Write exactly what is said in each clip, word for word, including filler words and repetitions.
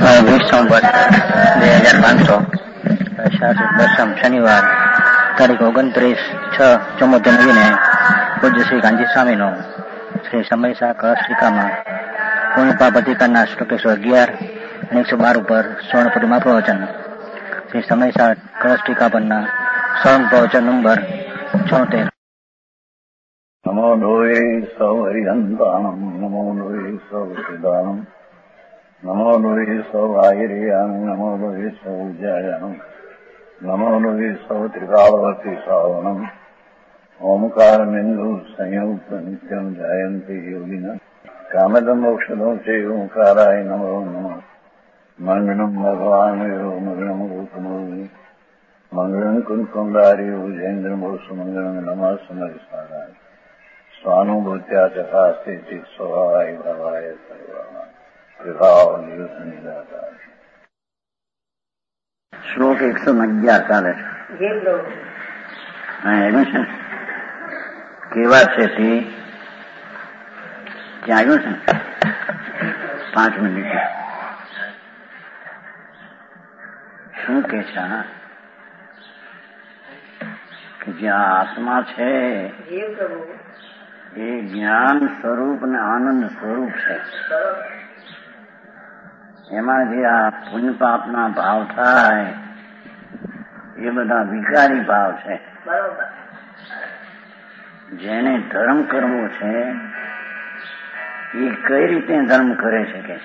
વીસ નવેમ્બર બે હજાર પાંચસો શાસક દસમ શનિવાર તારીખ ઓગણત્રીસ છ ચૌમોતેર નવીને પૂજ્ય શ્રી ગાંધી સ્વામીનો શ્રી સમયસા કળશિકામાં પૂર્ણપાપ અધિકારના શ્લોક એકસો અગિયાર અને એકસો બાર ઉપર સ્વર્ણ પ્રતિમા પ્રવચન શ્રી સમયસા કળશિકા પરના સ્વર્ણ પ્રવચન નંબર છોતેર. નમો લોહે સૌ હરિહંતાણમ નમો લોહે સૌ સિદ્ધાણમ નમો લોહે સૌ આયર્યામ નમો લોહે સૌ જયામ નમો લોહે સૌ ત્રિકાળવતી શ્રાવણમ ઓમકાર બિંદુ સંયુક્ત નિત્યમ જયંતી યોગિના કામદમ મોક્ષદો છે ઓંકારાય નમો નમઃ મંગળમ ભગવાન મંગળમ ગૌતમોની મંગળમ કુંકુંડારી ઉજેન્દ્રમો સુમંગળમ નમઃ સમયસારાય સ્વાનુભૂત્યા ચકાસ્તે ચિત સ્વભાવાય ભાવાય સર્વા વિભાવ નિદાતા. શ્લોક એકસો અગિયાર ચાલે છે. એનું છે કેવા છે તે ત્યાં આવ્યું છે પાંચ મિનિટ શું કે છે કે જ્યાં આત્મા છે એ જ્ઞાન સ્વરૂપ ને આનંદ સ્વરૂપ છે. એમાં જે આ પુણ્ય પાપના ભાવ થાય એ બધા વિકારી ભાવ છે. જેને ધર્મ કરવો છે એ કઈ રીતે ધર્મ કરે છે કે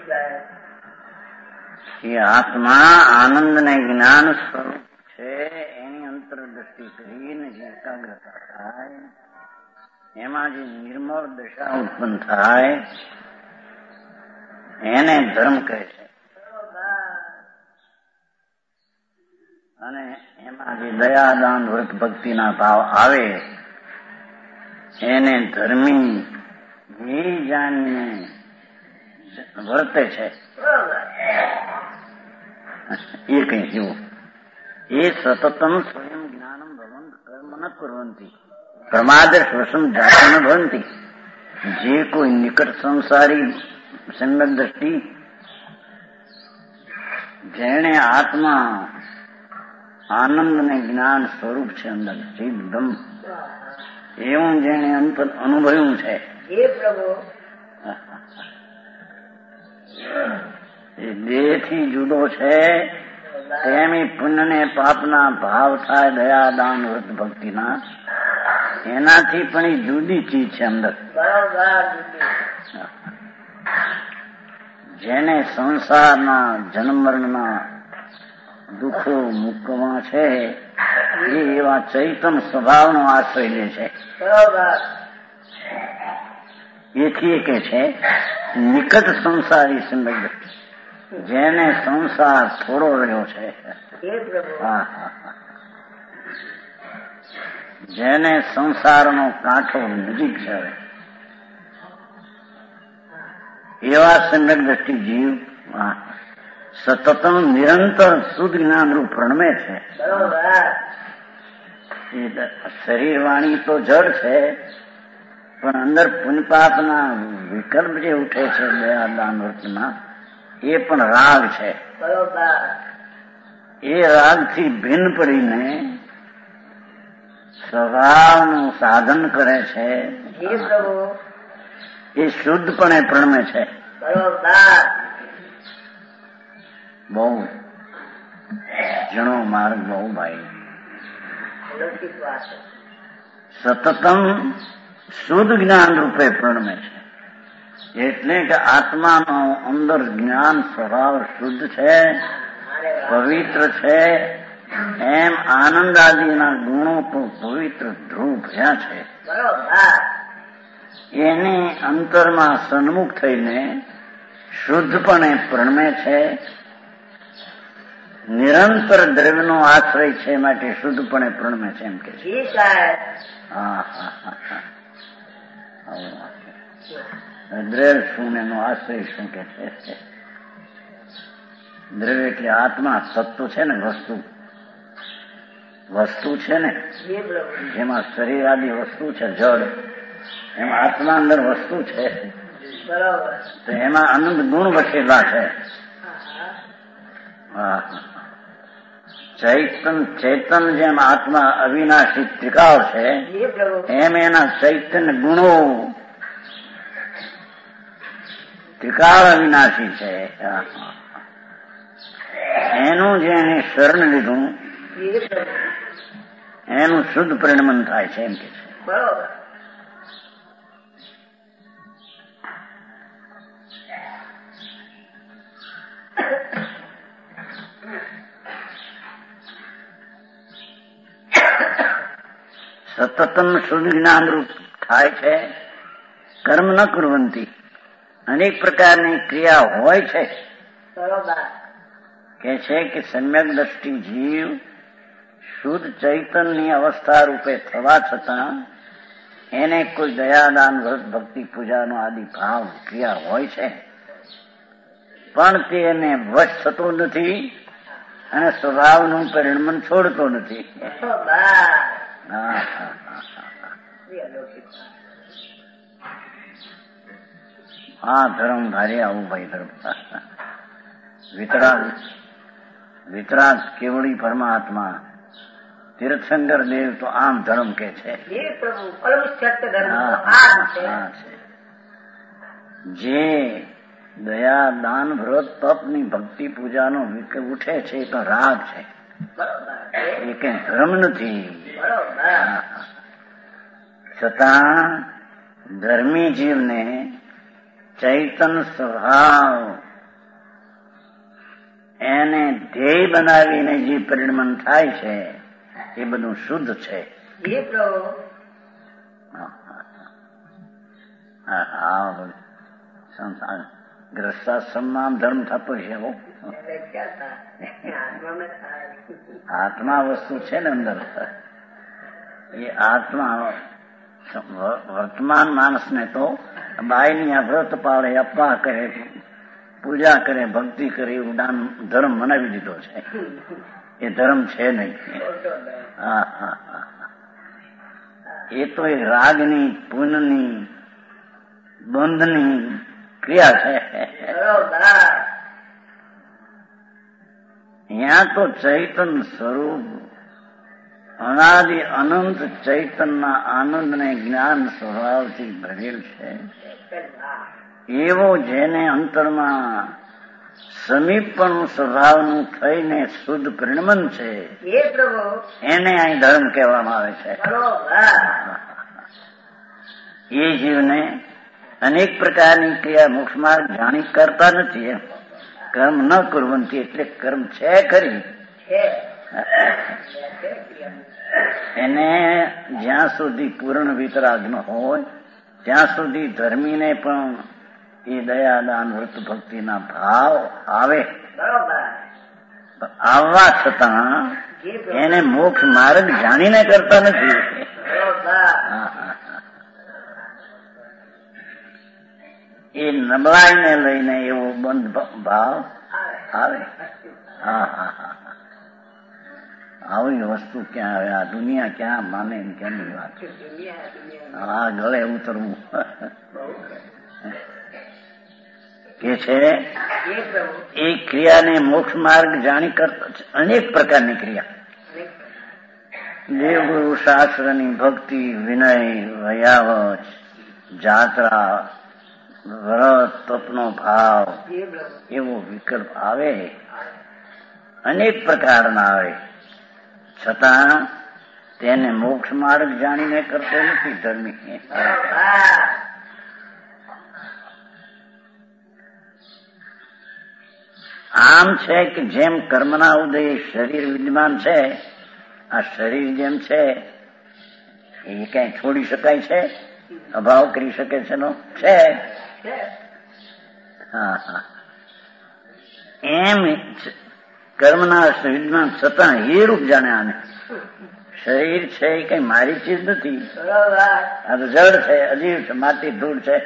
એ આત્મા આનંદ ને જ્ઞાન સ્વરૂપ છે. એની અંતરદ્રષ્ટિ કરીને જે એકાગ્રતા થાય એમાં જે નિર્મળ દશા ઉત્પન્ન થાય એને ધર્મ કહે છે. અને એમાં જે દયાદાન વ્રત ભક્તિના ભાવ આવે એને ધર્મી એ જાણીને વર્તે છે. એ કઈ જેવું એ સતતમ સ્વયં જ્ઞાનમ ભવંત કર્મ ન કુર્વંતિ પ્રમાદર્શ વશમ જાતિ ન ભવંતી. જે કોઈ નિકટ સંસારી સંગત દ્રષ્ટિ જેણે આત્મા આનંદ ને જ્ઞાન સ્વરૂપ છે અંદર ચિદમ એવું જેણે અંતર અનુભવ્યું છે એ દેહ થી જુદો છે. તેમી પુણ્ય ને પાપના ભાવ થાય દયા દાન વ્રત ભક્તિના એનાથી પણ એ જુદી ચીજ છે અંદર. જેને સંસારના જન્મ મરણના દુઃખો મૂકવા છે એ એવા ચૈતન સ્વભાવનો આશ્રય લે છે. એથી કે છે નિકટ સંસારી સંબંધ જેને સંસાર થોડો રહ્યો છે જેને સંસારનો કાંઠો નજીક છે એવા સંગત દ્રષ્ટિ જીવ સતતમ નિરંતર શુદ્ધ જ્ઞાનરૂપ પ્રણમે છે. શરીર વાણી તો જડ છે પણ અંદર પુણ્યપાપના વિકલ્પ જે ઉઠે છે દયા દાન વ્રતના એ પણ રાગ છે. એ રાગથી ભિન્ન પડીને સ્વભાવનું સાધન કરે છે. એ શુદ્ધપણે પ્રણમે છે. બહુ જણો માર્ગ બહુ ભાઈ સતતમ શુદ્ધ જ્ઞાન રૂપે પ્રણમે છે. એટલે કે આત્માનો અંદર જ્ઞાન સ્વભાવ શુદ્ધ છે, પવિત્ર છે. એમ આનંદ આદિના ગુણો તો પવિત્ર ધ્રુવ ભર્યા છે. એની અંતરમાં સન્મુખ થઈને શુદ્ધપણે પ્રણમે છે. નિરંતર દ્રવ્યનો આશ્રય છે માટે શુદ્ધપણે પ્રણમે છે એમ કે છે. હા હા હા દ્રવ્ય શું એનો આશ્રય શું કે છે? દ્રવ્ય એટલે આત્મા સત્વ છે ને વસ્તુ વસ્તુ છે ને જેમાં શરીર આદિ વસ્તુ છે જડ એમાં આત્મા અંદર વસ્તુ છે તો એમાં અનંત ગુણ વસેલા છે. ચૈતન ચેતન જેમ આત્મા અવિનાશી ત્રિકાળ છે એમ એના ચૈતન્ય ગુણો ત્રિકાળ અવિનાશી છે. એનું જેને શરણ લીધું એનું શુદ્ધ પરિણમન થાય છે એમ કે છે. બરોબર. સતતમ શુદ્ધ જ્ઞાનરૂપ થાય છે. કર્મ ન કુર્વંતી અનેક પ્રકારની ક્રિયા હોય છે. બરોબર. કે છે કે સમ્યક દ્રષ્ટિ જીવ શુદ્ધ ચૈતનની અવસ્થા રૂપે થવા છતાં એને કોઈ દયાદાન વ્રત ભક્તિ પૂજાનો આદિ ભાવ ક્રિયા હોય છે, પણ તે એને વશ થતો નથી અને સ્વભાવનું પરિણમન છોડતો નથી. હા ધર્મ ધારે આવું ભાઈ ધર્મ વિતરાગ વિતરાગ કેવળી પરમાત્મા તીર્થંકર દેવ તો આમ ધર્મ કે છે. જે દયા દાન વ્રત તપની ભક્તિ પૂજાનો ઉઠે છે એ તો રાગ છે, એ કઈ ધર્મ નથી. છતાં ધર્મી જીવને ચૈતન સ્વભાવ એને ધ્યેય બનાવીને જે પરિણમન થાય છે એ બધું શુદ્ધ છે. ગ્રસ્તાશ્રમમાં ધર્મ થતો છે. આત્મા વસ્તુ છે ને અંદર, એ આત્મા વર્તમાન માણસને તો બાયની આ વ્રત પાળે, અપવાહ કરે, પૂજા કરે, ભક્તિ કરે એવું દાન ધર્મ બનાવી દીધો છે. એ ધર્મ છે નહીં. હા હા હા એ તો એ રાગની પુનની બંધની ક્રિયા છે. અહીંયા તો ચૈતન સ્વરૂપ અનાદિ અનંત ચૈતનના આનંદને જ્ઞાન સ્વભાવથી ભરેલ છે. એવો જેને અંતરમાં સમીપનું સ્વભાવનું થઈને શુદ્ધ પરિણમન છે એને અહીં ધર્મ કહેવામાં આવે છે. એ જીવને અનેક પ્રકારની ક્રિયા મોક્ષ માર્ગ જાણી કરતા નથી. એમ કર્મ ન કુર્વંતી એટલે કર્મ છે ખરી, એને જ્યાં સુધી પૂર્ણ વિતરાગ ન હોય ત્યાં સુધી ધર્મીને પણ એ દયાદાન વ્રત ભક્તિના ભાવ આવે. આવવા છતાં એને મોક્ષ માર્ગ જાણીને કરતા નથી. એ નબળાઈને લઈને એવો બંધ ભાવ આવે. હા હા હા આવી વસ્તુ ક્યાં આવે? આ દુનિયા ક્યાં માને કેમની વાત? આ ગળે ઉતરવું કે છે એ ક્રિયાને મોક્ષ માર્ગ જાણી કરતા અનેક પ્રકારની ક્રિયા, દેવગુરુ શાસ્ત્રની ભક્તિ, વિનય, વયાવચ, જાત્રા, વ્રત, તપનો ભાવ, એવો વિકલ્પ આવે, અનેક પ્રકારના આવે, છતાં તેને મોક્ષ માર્ગ જાણીને કરતો નથી ધર્મી. આમ છે કે જેમ કર્મના ઉદય શરીર વિદ્યમાન છે, આ શરીર જેમ છે એ કઈ છોડી શકાય છે? અભાવ કરી શકે છે નો છે. હા હા એમ કર્મના વિદ્યમાન છતાં એ રૂપ જાણે. આને શરીર છે એ કઈ મારી ચીજ નથી, આ તો જડ છે, અજીવ છે, માટી ધૂળ છે.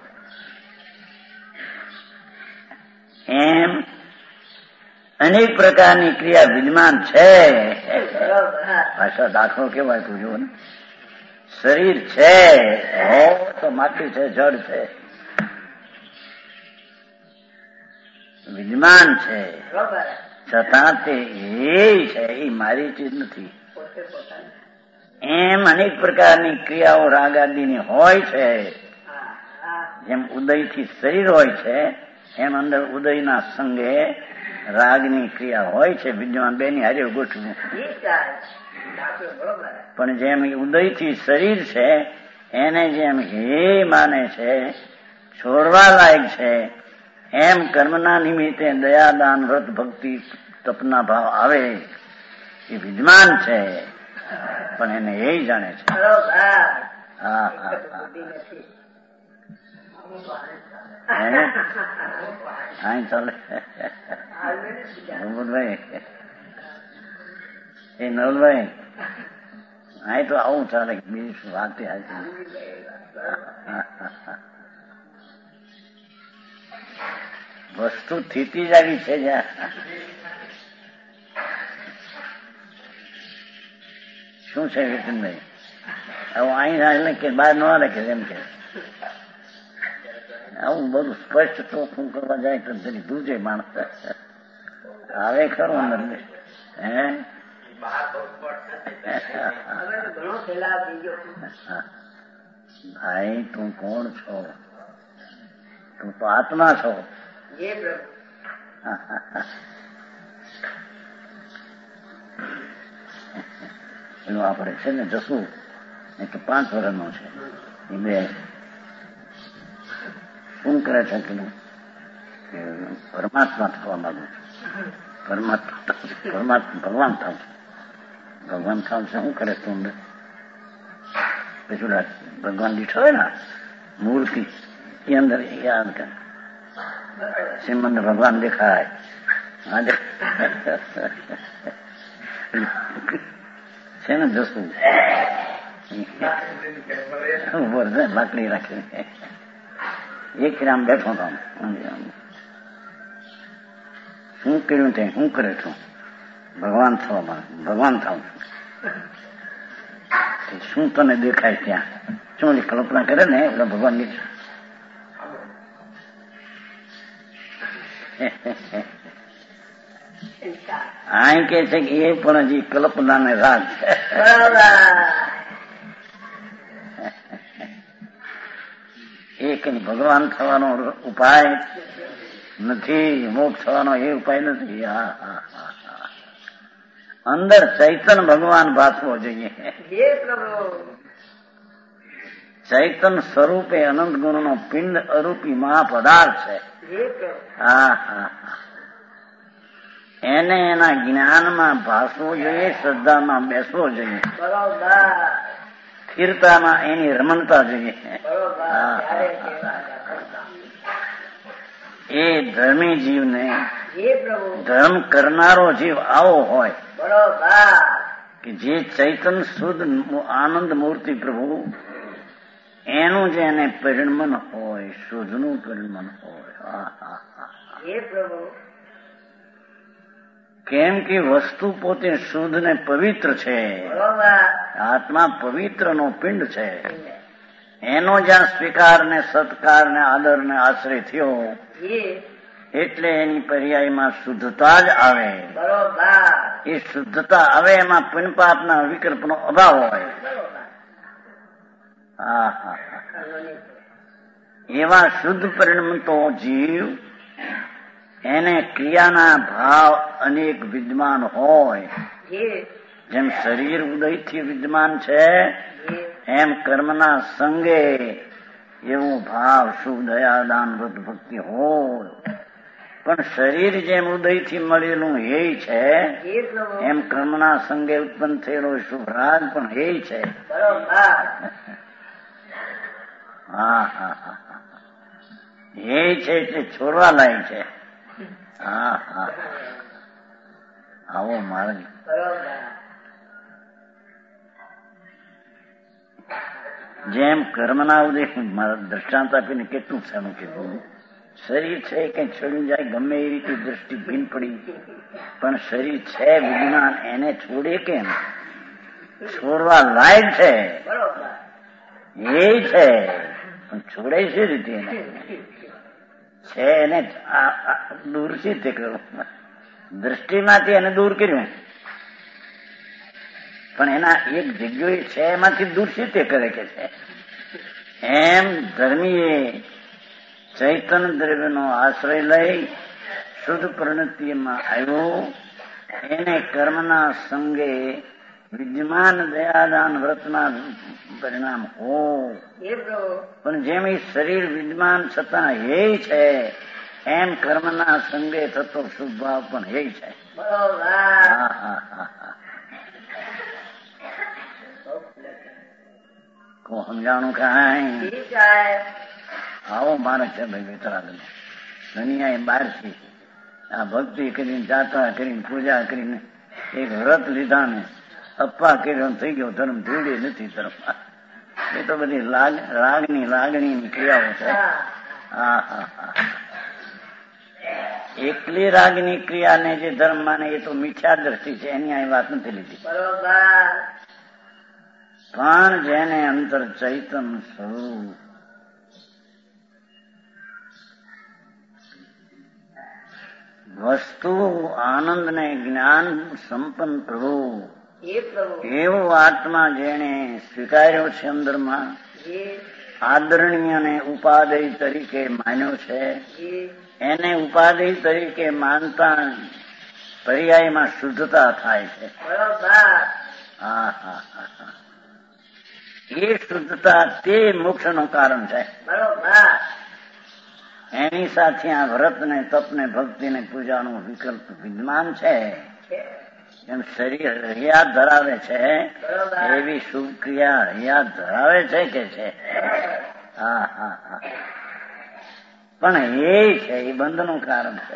એમ અનેક પ્રકારની ક્રિયા વિદ્યમાન છે. પાછા દાખલો કેવાય પૂછ્યો ને, શરીર છે તો માટી છે, જડ છે, વિદ્યમાન છે, છતાં તે એ છે એ મારી ચીજ નથી. એમ અનેક પ્રકારની ક્રિયાઓ રાગ આદિની હોય છે. જેમ ઉદયથી શરીર હોય છે એમ અંદર ઉદયના સંગે રાગની ક્રિયા હોય છે. વિદ્યમાન બેની હારે ગોઠવું. પણ જેમ ઉદયથી શરીર છે એને જેમ હે માને છે, છોડવા લાયક છે, એમ કર્મના નિમિત્તે દયાદાન વ્રત ભક્તિ તપના ભાવ આવે એ વિદ્યમાન છે, પણ એને એ જાણે છે. હા હા હા ચાલે. નવલભાઈ એ નવલભાઈ હા તો આવું ચાલે. બીજું શું વાત હાજી. વસ્તુ સ્થિતિ જ આવી છે. જ્યાં શું છે વિપિનભાઈ? આવું અહીં એટલે કે બહાર ન રાખે એમ કે આવું બધું સ્પષ્ટ ચોખ્ખું કરવા જાય તો જરી દૂજે માણસ આવે ખરું અંદર. હે ભાઈ તું કોણ છો? તું તો આત્મા છો. એનું આપણે છે ને જશું એક પાંચ વર્ષનો છે એ બે શું કરે છે કે પરમાત્મા થવા માંગુ છું. પરમાત્મા પરમાત્મા ભગવાન થાવ છું. ભગવાન થાવ છે શું કરે તું? પછી ભગવાન દીઠો હોય ને મૂર્તિ એ અંદર યાદ કરે શ્રીમંદ ભગવાન દેખાય. છે ને જશું ઉપર છે લાકડી રાખી એક રામ બેઠો હતો. શું કર્યું તે શું કરે છું? ભગવાન થવા ભગવાન થાવ છું. શું તને દેખાય ત્યાં? શું કલ્પના કરે ને એટલે ભગવાન ની આ કે છે કે એ પણ હજી કલ્પના ને રાગ છે. એ કઈ ભગવાન થવાનો ઉપાય નથી, મોક્ષ થવાનો એ ઉપાય નથી. હા હા હા અંદર ચૈતન ભગવાન ભાસવો જોઈએ. ચૈતન સ્વરૂપે અનંત ગુણ નો પિંડ અરૂપી મહાપદાર્થ છે. હા હા એને એના જ્ઞાનમાં ભાસવું જોઈએ, શ્રદ્ધામાં બેસવો જોઈએ, સ્થિરતામાં એની રમણતા જોઈએ. એ ધર્મી જીવને ધર્મ કરનારો જીવ આવો હોય કે જે ચૈતન શુદ્ધ આનંદ મૂર્તિ પ્રભુ એનું જે એને પરિણમન હોય, શુદ્ધનું પરિણમન હોય. કેમ કે વસ્તુ પોતે શુદ્ધ ને પવિત્ર છે. આત્મા પવિત્ર નો પિંડ છે. એનો જ્યાં સ્વીકાર ને સત્કાર ને આદર ને આશ્રય થયો એટલે એની પર્યાયમાં શુદ્ધતા જ આવે. એ શુદ્ધતા આવે એમાં પુણ્યપાપના વિકલ્પનો અભાવ હોય. હા હા એવા શુદ્ધ પરિણમતો જીવ એને ક્રિયાના ભાવ અનેક વિદ્યમાન હોય. જેમ શરીર ઉદયથી વિદ્યમાન છે એમ કર્મના સંગે એવું ભાવ શુભ દયા દાન વ્રત ભક્તિ હોય. પણ શરીર જેમ ઉદયથી મળેલું એ છે એમ કર્મના સંગે ઉત્પન્ન થયેલો શુભ રાગ પણ એ છે. હા હા હા એ છે એટલે છોડવા લાયક છે. હા હા આવો માર્ગ જેમ કર્મના ઉદય મારા દ્રષ્ટાંત આપીને કેટલું સારું કીધું. શરીર છે કઈ છોડી જાય ગમે એ રીતે દ્રષ્ટિ ભીન પડી પણ શરીર છે વિજ્ઞાન એને છોડે કેમ? છોડવા લાયક છે એ છે પણ છોડે છે રીતે એને છે એને દૂર છે તે કરવું. દ્રષ્ટિમાંથી એને દૂર કર્યું, પણ એના એક જગ્યાએ છે એમાંથી દૂર સીતે કરે કે છે. એમ ધર્મીએ ચૈતન્ય દ્રવ્યનો આશ્રય લઈ શુદ્ધ પરિણતિમાં આવ્યો. એને કર્મના સંગે વિદ્યમાન દયાદાન વ્રતના પરિણામ હો, પણ જેમ એ શરીર વિદ્યમાન છતાં હે છે, એમ કર્મના સંગે થતો શુભ ભાવ પણ હે છે. સમજાણું કાંઈ? આવો માણસ છે ભાઈ વિતરાગ દુનિયા એ બહાર થી આ ભક્તિ કરીને જાત્રા કરીને પૂજા કરીને એક વ્રત લીધા ને અપ્પા કર્યો થઈ ગયો ધર્મ ધીડે નથી ધર્મ. એ તો બધી લાગ રાગની લાગણીની ક્રિયાઓ છે. હા હા હા એકલી રાગની ક્રિયાને જે ધર્મ માને એ તો મિથ્યા દ્રષ્ટિ છે, એની આ વાત નથી લીધી. પણ જેને અંતર ચૈતન સ્વરૂપ વસ્તુ આનંદ ને જ્ઞાન સંપન્ન પ્રભુ એવો આત્મા જેને સ્વીકાર્યો છે, અંદરમાં આદરણીય ને ઉપાદેય તરીકે માન્યો છે, એને ઉપાદેય તરીકે માનતા પર્યાયમાં શુદ્ધતા થાય છે. હા હા હા એ શુદ્ધતા તે મોક્ષનું કારણ છે. એની સાથે આ વ્રત ને તપ ને ભક્તિ ને પૂજાનો વિકલ્પ વિદ્યમાન છે. એમ શરીર હૈયા ધરાવે છે એવી શુભ ક્રિયા હૈયા ધરાવે છે કે છે. હા હા હા પણ એ છે એ બંધનું કારણ છે.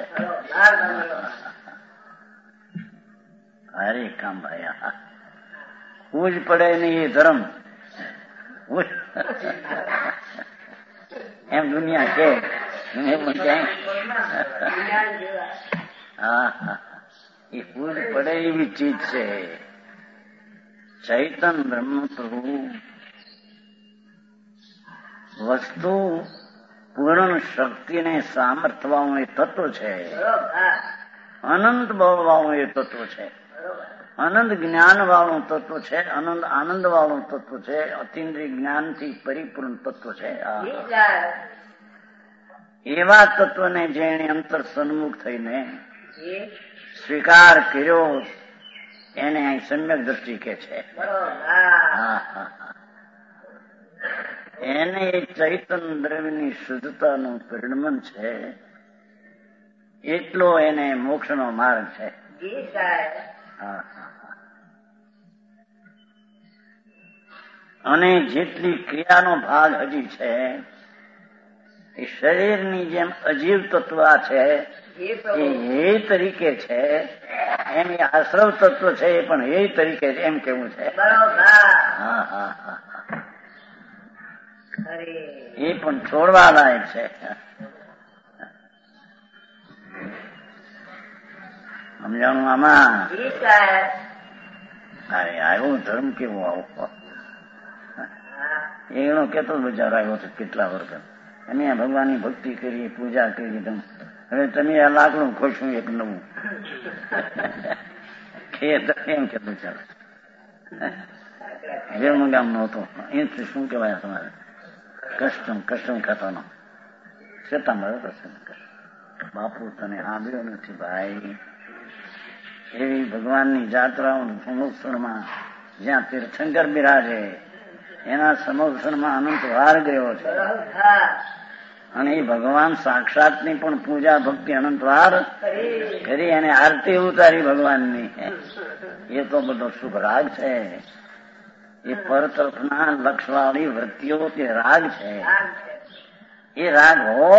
હરે કામ ભાઈ હું જ પડે નહીં એ ધર્મ એમ દુનિયા કે હા હા એ પૂજ પડે એવી ચીજ છે. ચૈતન બ્રહ્મ પ્રભુ વસ્તુ પૂર્ણ શક્તિને સામર્થવાનું એ તત્વ છે. અનંત બળવાળું એ તત્વ છે. અનંત જ્ઞાન વાળું તત્વ છે. અનંત આનંદ વાળું તત્વ છે. અતિન્દ્રિય જ્ઞાનથી પરિપૂર્ણ તત્વ છે. એવા તત્વને જેણે અંતર સન્મુખ થઈને સ્વીકાર કર્યો એને અહીં સમ્યક દ્રષ્ટિ કે છે. એને એ ચૈતન દ્રવ્યની શુદ્ધતાનું પરિણમન છે. એટલો એને મોક્ષનો માર્ગ છે. અને જેટલી ક્રિયાનો ભાગ હજી છે એ શરીરની જેમ અજીવ તત્વ છે એ હે તરીકે છે, એમ એ આશ્રવ તત્વ છે એ પણ હે તરીકે છે એમ કેવું છે. હા હા હા એ પણ છોડવા લાયક છે. સમજાણું આમાં? અરે આવ્યો ધર્મ કેવો આવો એનો કેતો બચારો આવ્યો છે કેટલા વર્ષ. અમે ભગવાનની ભક્તિ કરી, પૂજા કરી, હવે તમે આ લાકડું ખોલશું એક નવું એમ કેતું ચાલો જેવું ગામ નો હતો એથી શું કહેવાય તમારે કસ્ટમ કસ્ટમ ખાતાનો છતાં મળે બાપુ તને સાંભળ્યો નથી ભાઈ. એવી ભગવાનની જાત્રાઓ સમુક્ષણમાં જ્યાં તીર્થંકર બિરાજે એના સમક્ષણમાં અનંત વાર ગયો છે અને એ ભગવાન સાક્ષાતની પણ પૂજા ભક્તિ અનંત વાર કરી અને આરતી ઉતારી ભગવાનની. એ તો બધો શુભ રાગ છે. એ પર તરફના લક્ષવાળી વૃત્તિઓ તે રાગ છે. એ રાગ હો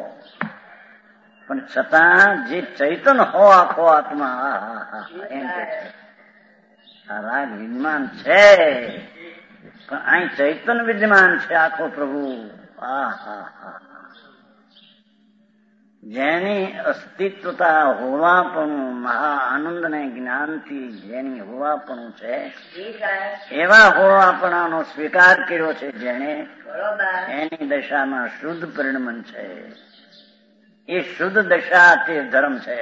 પણ છતાં જે ચૈતન હો આખો આત્મા એમ કે છે આ રાગ વિદ્યમાન છે પણ અહીં ચૈતન વિદ્યમાન છે આખો પ્રભુ. આ હા હા જેની અસ્તિત્વતા હોવાપણું મહા આનંદ ને જ્ઞાનથી જેની હોવાપણું છે એવા હોવાપણાનો સ્વીકાર કર્યો છે જેને એની દશામાં શુદ્ધ પરિણમન છે. એ શુદ્ધ દશા તે ધર્મ છે.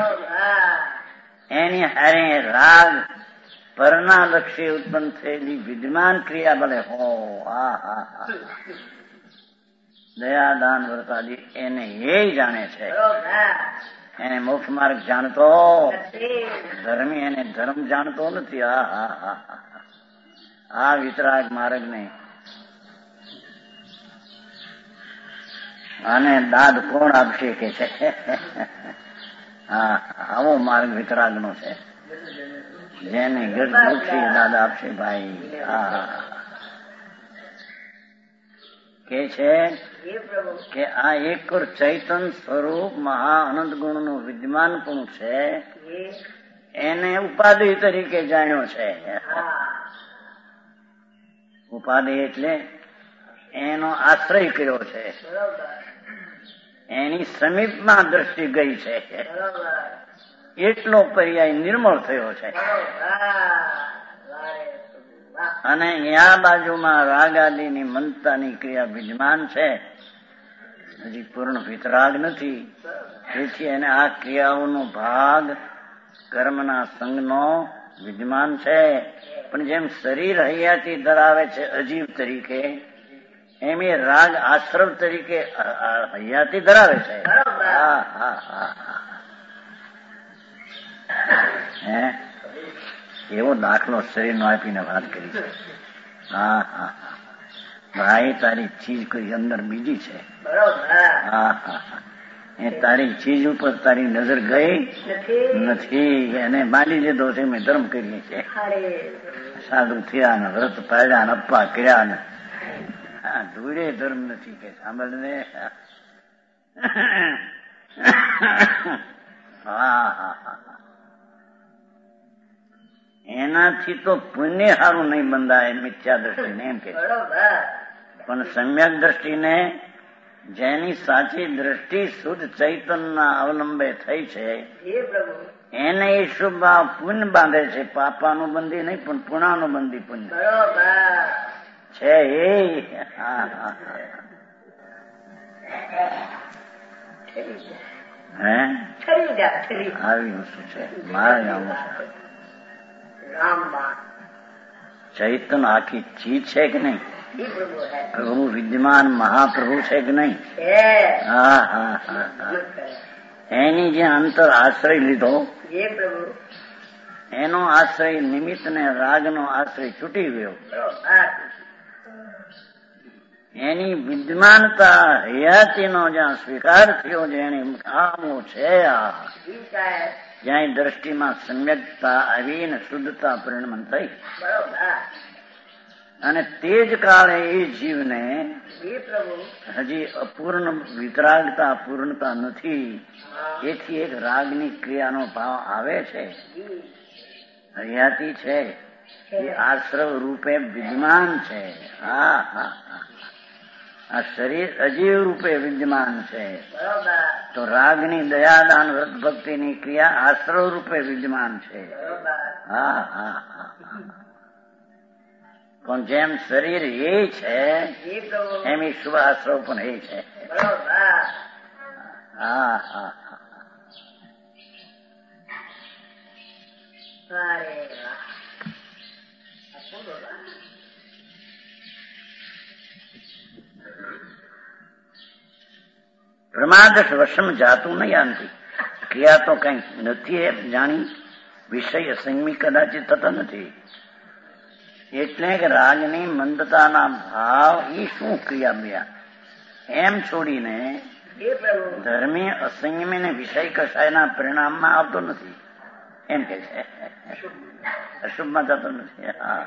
એની હારે રાગ પરના લક્ષ્ય ઉત્પન્ન થયેલી વિદ્યમાન ક્રિયા ભલે હો, હા હા હા દયાદાન વ્રતાદી એને એ જાણે છે. એને મોક્ષ માર્ગ જાણતો ધર્મી એને ધર્મ જાણતો નથી. હા હા હા આ વિતરાગ માર્ગ ને અને દાદ કોણ આપશે કે છે? હા આવો માર્ગ વિતરાગ નો છે. જેને ગઢ દુખી દાદ આપશે ભાઈ. હા કે છે કે આ એક ચૈતન સ્વરૂપ મહા અનંત ગુણ નું વિદ્યમાન પણ છે. એને ઉપાધિ તરીકે જાણ્યો છે. ઉપાધિ એટલે એનો આશ્રય કર્યો છે. એની સમીપમાં દ્રષ્ટિ ગઈ છે. એટલો પર્યાય નિર્મળ થયો છે. અને આ બાજુમાં રાગાદીની મનતાની ક્રિયા વિદ્યમાન છે. હજી પૂર્ણ વિતરાગ નથી. તેથી એને આ ક્રિયાઓનો ભાગ કર્મના સંગનો વિદ્યમાન છે. પણ જેમ શરીર હૈયાથી ધરાવે છે અજીવ તરીકે, એમ એ રાગ આશ્રવ તરીકે હૈયાથી ધરાવે છે. હા હા હા હે એવો દાખલો શરીરનો આપીને વાત કરી છે. હા હા ભાઈ તારી ચીજ કોઈ અંદર બીજી છે. હા હા એ તારી ચીજ ઉપર તારી નજર ગઈ નથી. એને માની લીધો છે મેં ધર્મ કરીએ છે. સાધુ થયા ને વ્રત પાડ્યા ને અપ્પા કર્યા ને હા ધૂળે ધર્મ નથી કે સાંભળને. હા હા હા એનાથી તો પુણ્ય સારું નહીં બંધાય મિથ્યા દ્રષ્ટિને એમ કે. પણ સમ્યક દ્રષ્ટિને જેની સાચી દ્રષ્ટિ શુદ્ધ ચૈતનના અવલંબે થઈ છે એને એ શુભ પુણ્ય બાંધે છે. પાપાનું બંધી નહીં પણ પુણાનું બંધી પુણ્ય છે એ. હા હા હે આવી વસ્તુ છે મારે આવું છે. ચૈતન આખી ચીજ છે કે નહીં? પ્રભુ વિદ્યમાન મહાપ્રભુ છે કે નહીં? હા હા હા એની જે અંતર આશ્રય લીધો એનો આશ્રય નિમિત્ત ને રાગનો આશ્રય છૂટી ગયો. એની વિદ્યમાનતા હયાતીનો જ્યાં સ્વીકાર થયો જેની આમો છે આ જ્યાં દ્રષ્ટિમાં સમ્યકતા આવીને શુદ્ધતા પરિણમન થઈ અને તે જ કાળે એ જીવને હજી અપૂર્ણ વિતરાગતા પૂર્ણતા નથી. એથી એક રાગની ક્રિયાનો ભાવ આવે છે. હયાતી છે એ આશ્રવ રૂપે વિદ્યમાન છે. હા હા આ શરીર અજીવ રૂપે વિદ્યમાન છે. તો રાગની દયાદાન વ્રત ભક્તિની ક્રિયા આશ્રવ રૂપે વિદ્યમાન છે. હા હા હા પણ જેમ શરીર એ છે એમ એ શુભ આશ્રવ પણ એ છે. હા હા પ્રમાદ વશમ જાતું નહીં. આનથી ક્રિયા તો કઈ નથી એમ જાણી વિષય અસંગમી કદાચિત થતા નથી. એટલે કે રાગની મંદતાના ભાવ એ શું ક્રિયા બ્યા એમ છોડીને ધર્મી અસંયમી ને વિષય કશાયના પરિણામમાં આવતો નથી એમ કે છે. અશુભમાં થતો નથી. હા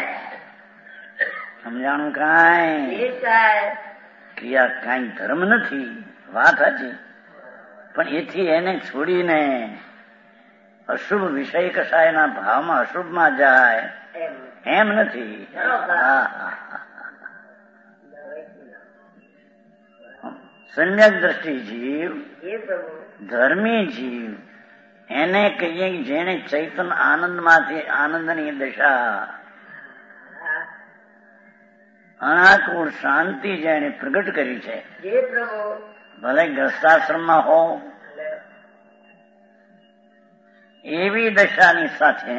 સમજાણું? કાંઈ ક્રિયા કાંઈ ધર્મ નથી. વાત સાચી. પણ એથી એને છોડીને અશુભ વિષય કશાયના ભાવમાં અશુભમાં જાય એમ નથી. સમ્યક દ્રષ્ટિ જીવ ધર્મી જીવ એને કહીએ જેને ચૈતન આનંદમાંથી આનંદની દશા અનાકૂળ શાંતિ જેને પ્રગટ કરી છે ભલે ગ્રસ્તાશ્રમમાં હો, એવી દશાની સાથે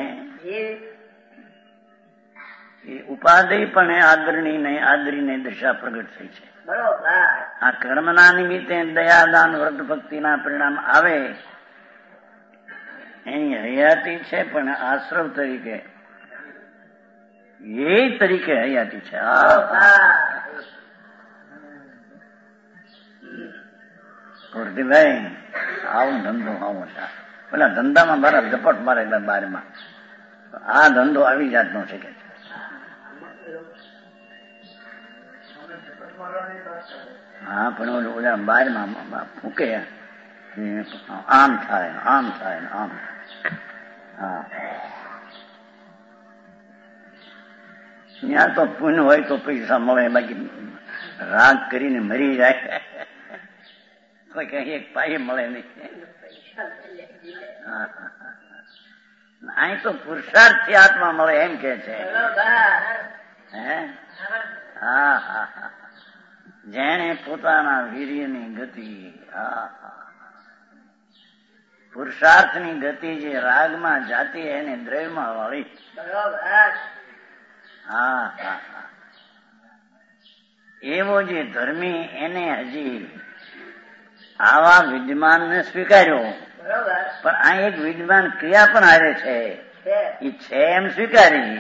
એ ઉપાધિ પણ આદરણી ને આદરીને દશા પ્રગટ થઈ છે. આ કર્મના નિમિત્તે દયાદાન વ્રત ભક્તિના પરિણામ આવે એની હયાતી છે, પણ આશ્રવ તરીકે એ તરીકે હયાતી છે. ભાઈ આવું ધંધો આવો છે. પેલા ધંધામાં મારા ઝપટ મારે બારમાં આ ધંધો આવી જાતનો છે કે હા, પણ ઓલા બારમાં ફૂકે આમ થાય આમ થાય આમ. હા, ત્યાં તો પુણ્ય હોય તો પૈસા મળે, બાકી રાગ કરીને મરી જાય કોઈ કઈ એક પાયે મળે નહીં. અહીં તો પુરુષાર્થથી આત્મા મળે એમ કે છે. હે હા હા હા, જેણે પોતાના વીર્યની ગતિ, હા પુરુષાર્થની ગતિ જે રાગમાં જાતી એને દ્રવ્યમાં વાળી. હા હા હા, એવો જે ધર્મી એને હજી આવા વિદ્યમાનને સ્વીકાર્યો, પણ આ એક વિદ્યમાન ક્રિયા પણ હારે છે એ છે એમ સ્વીકારી,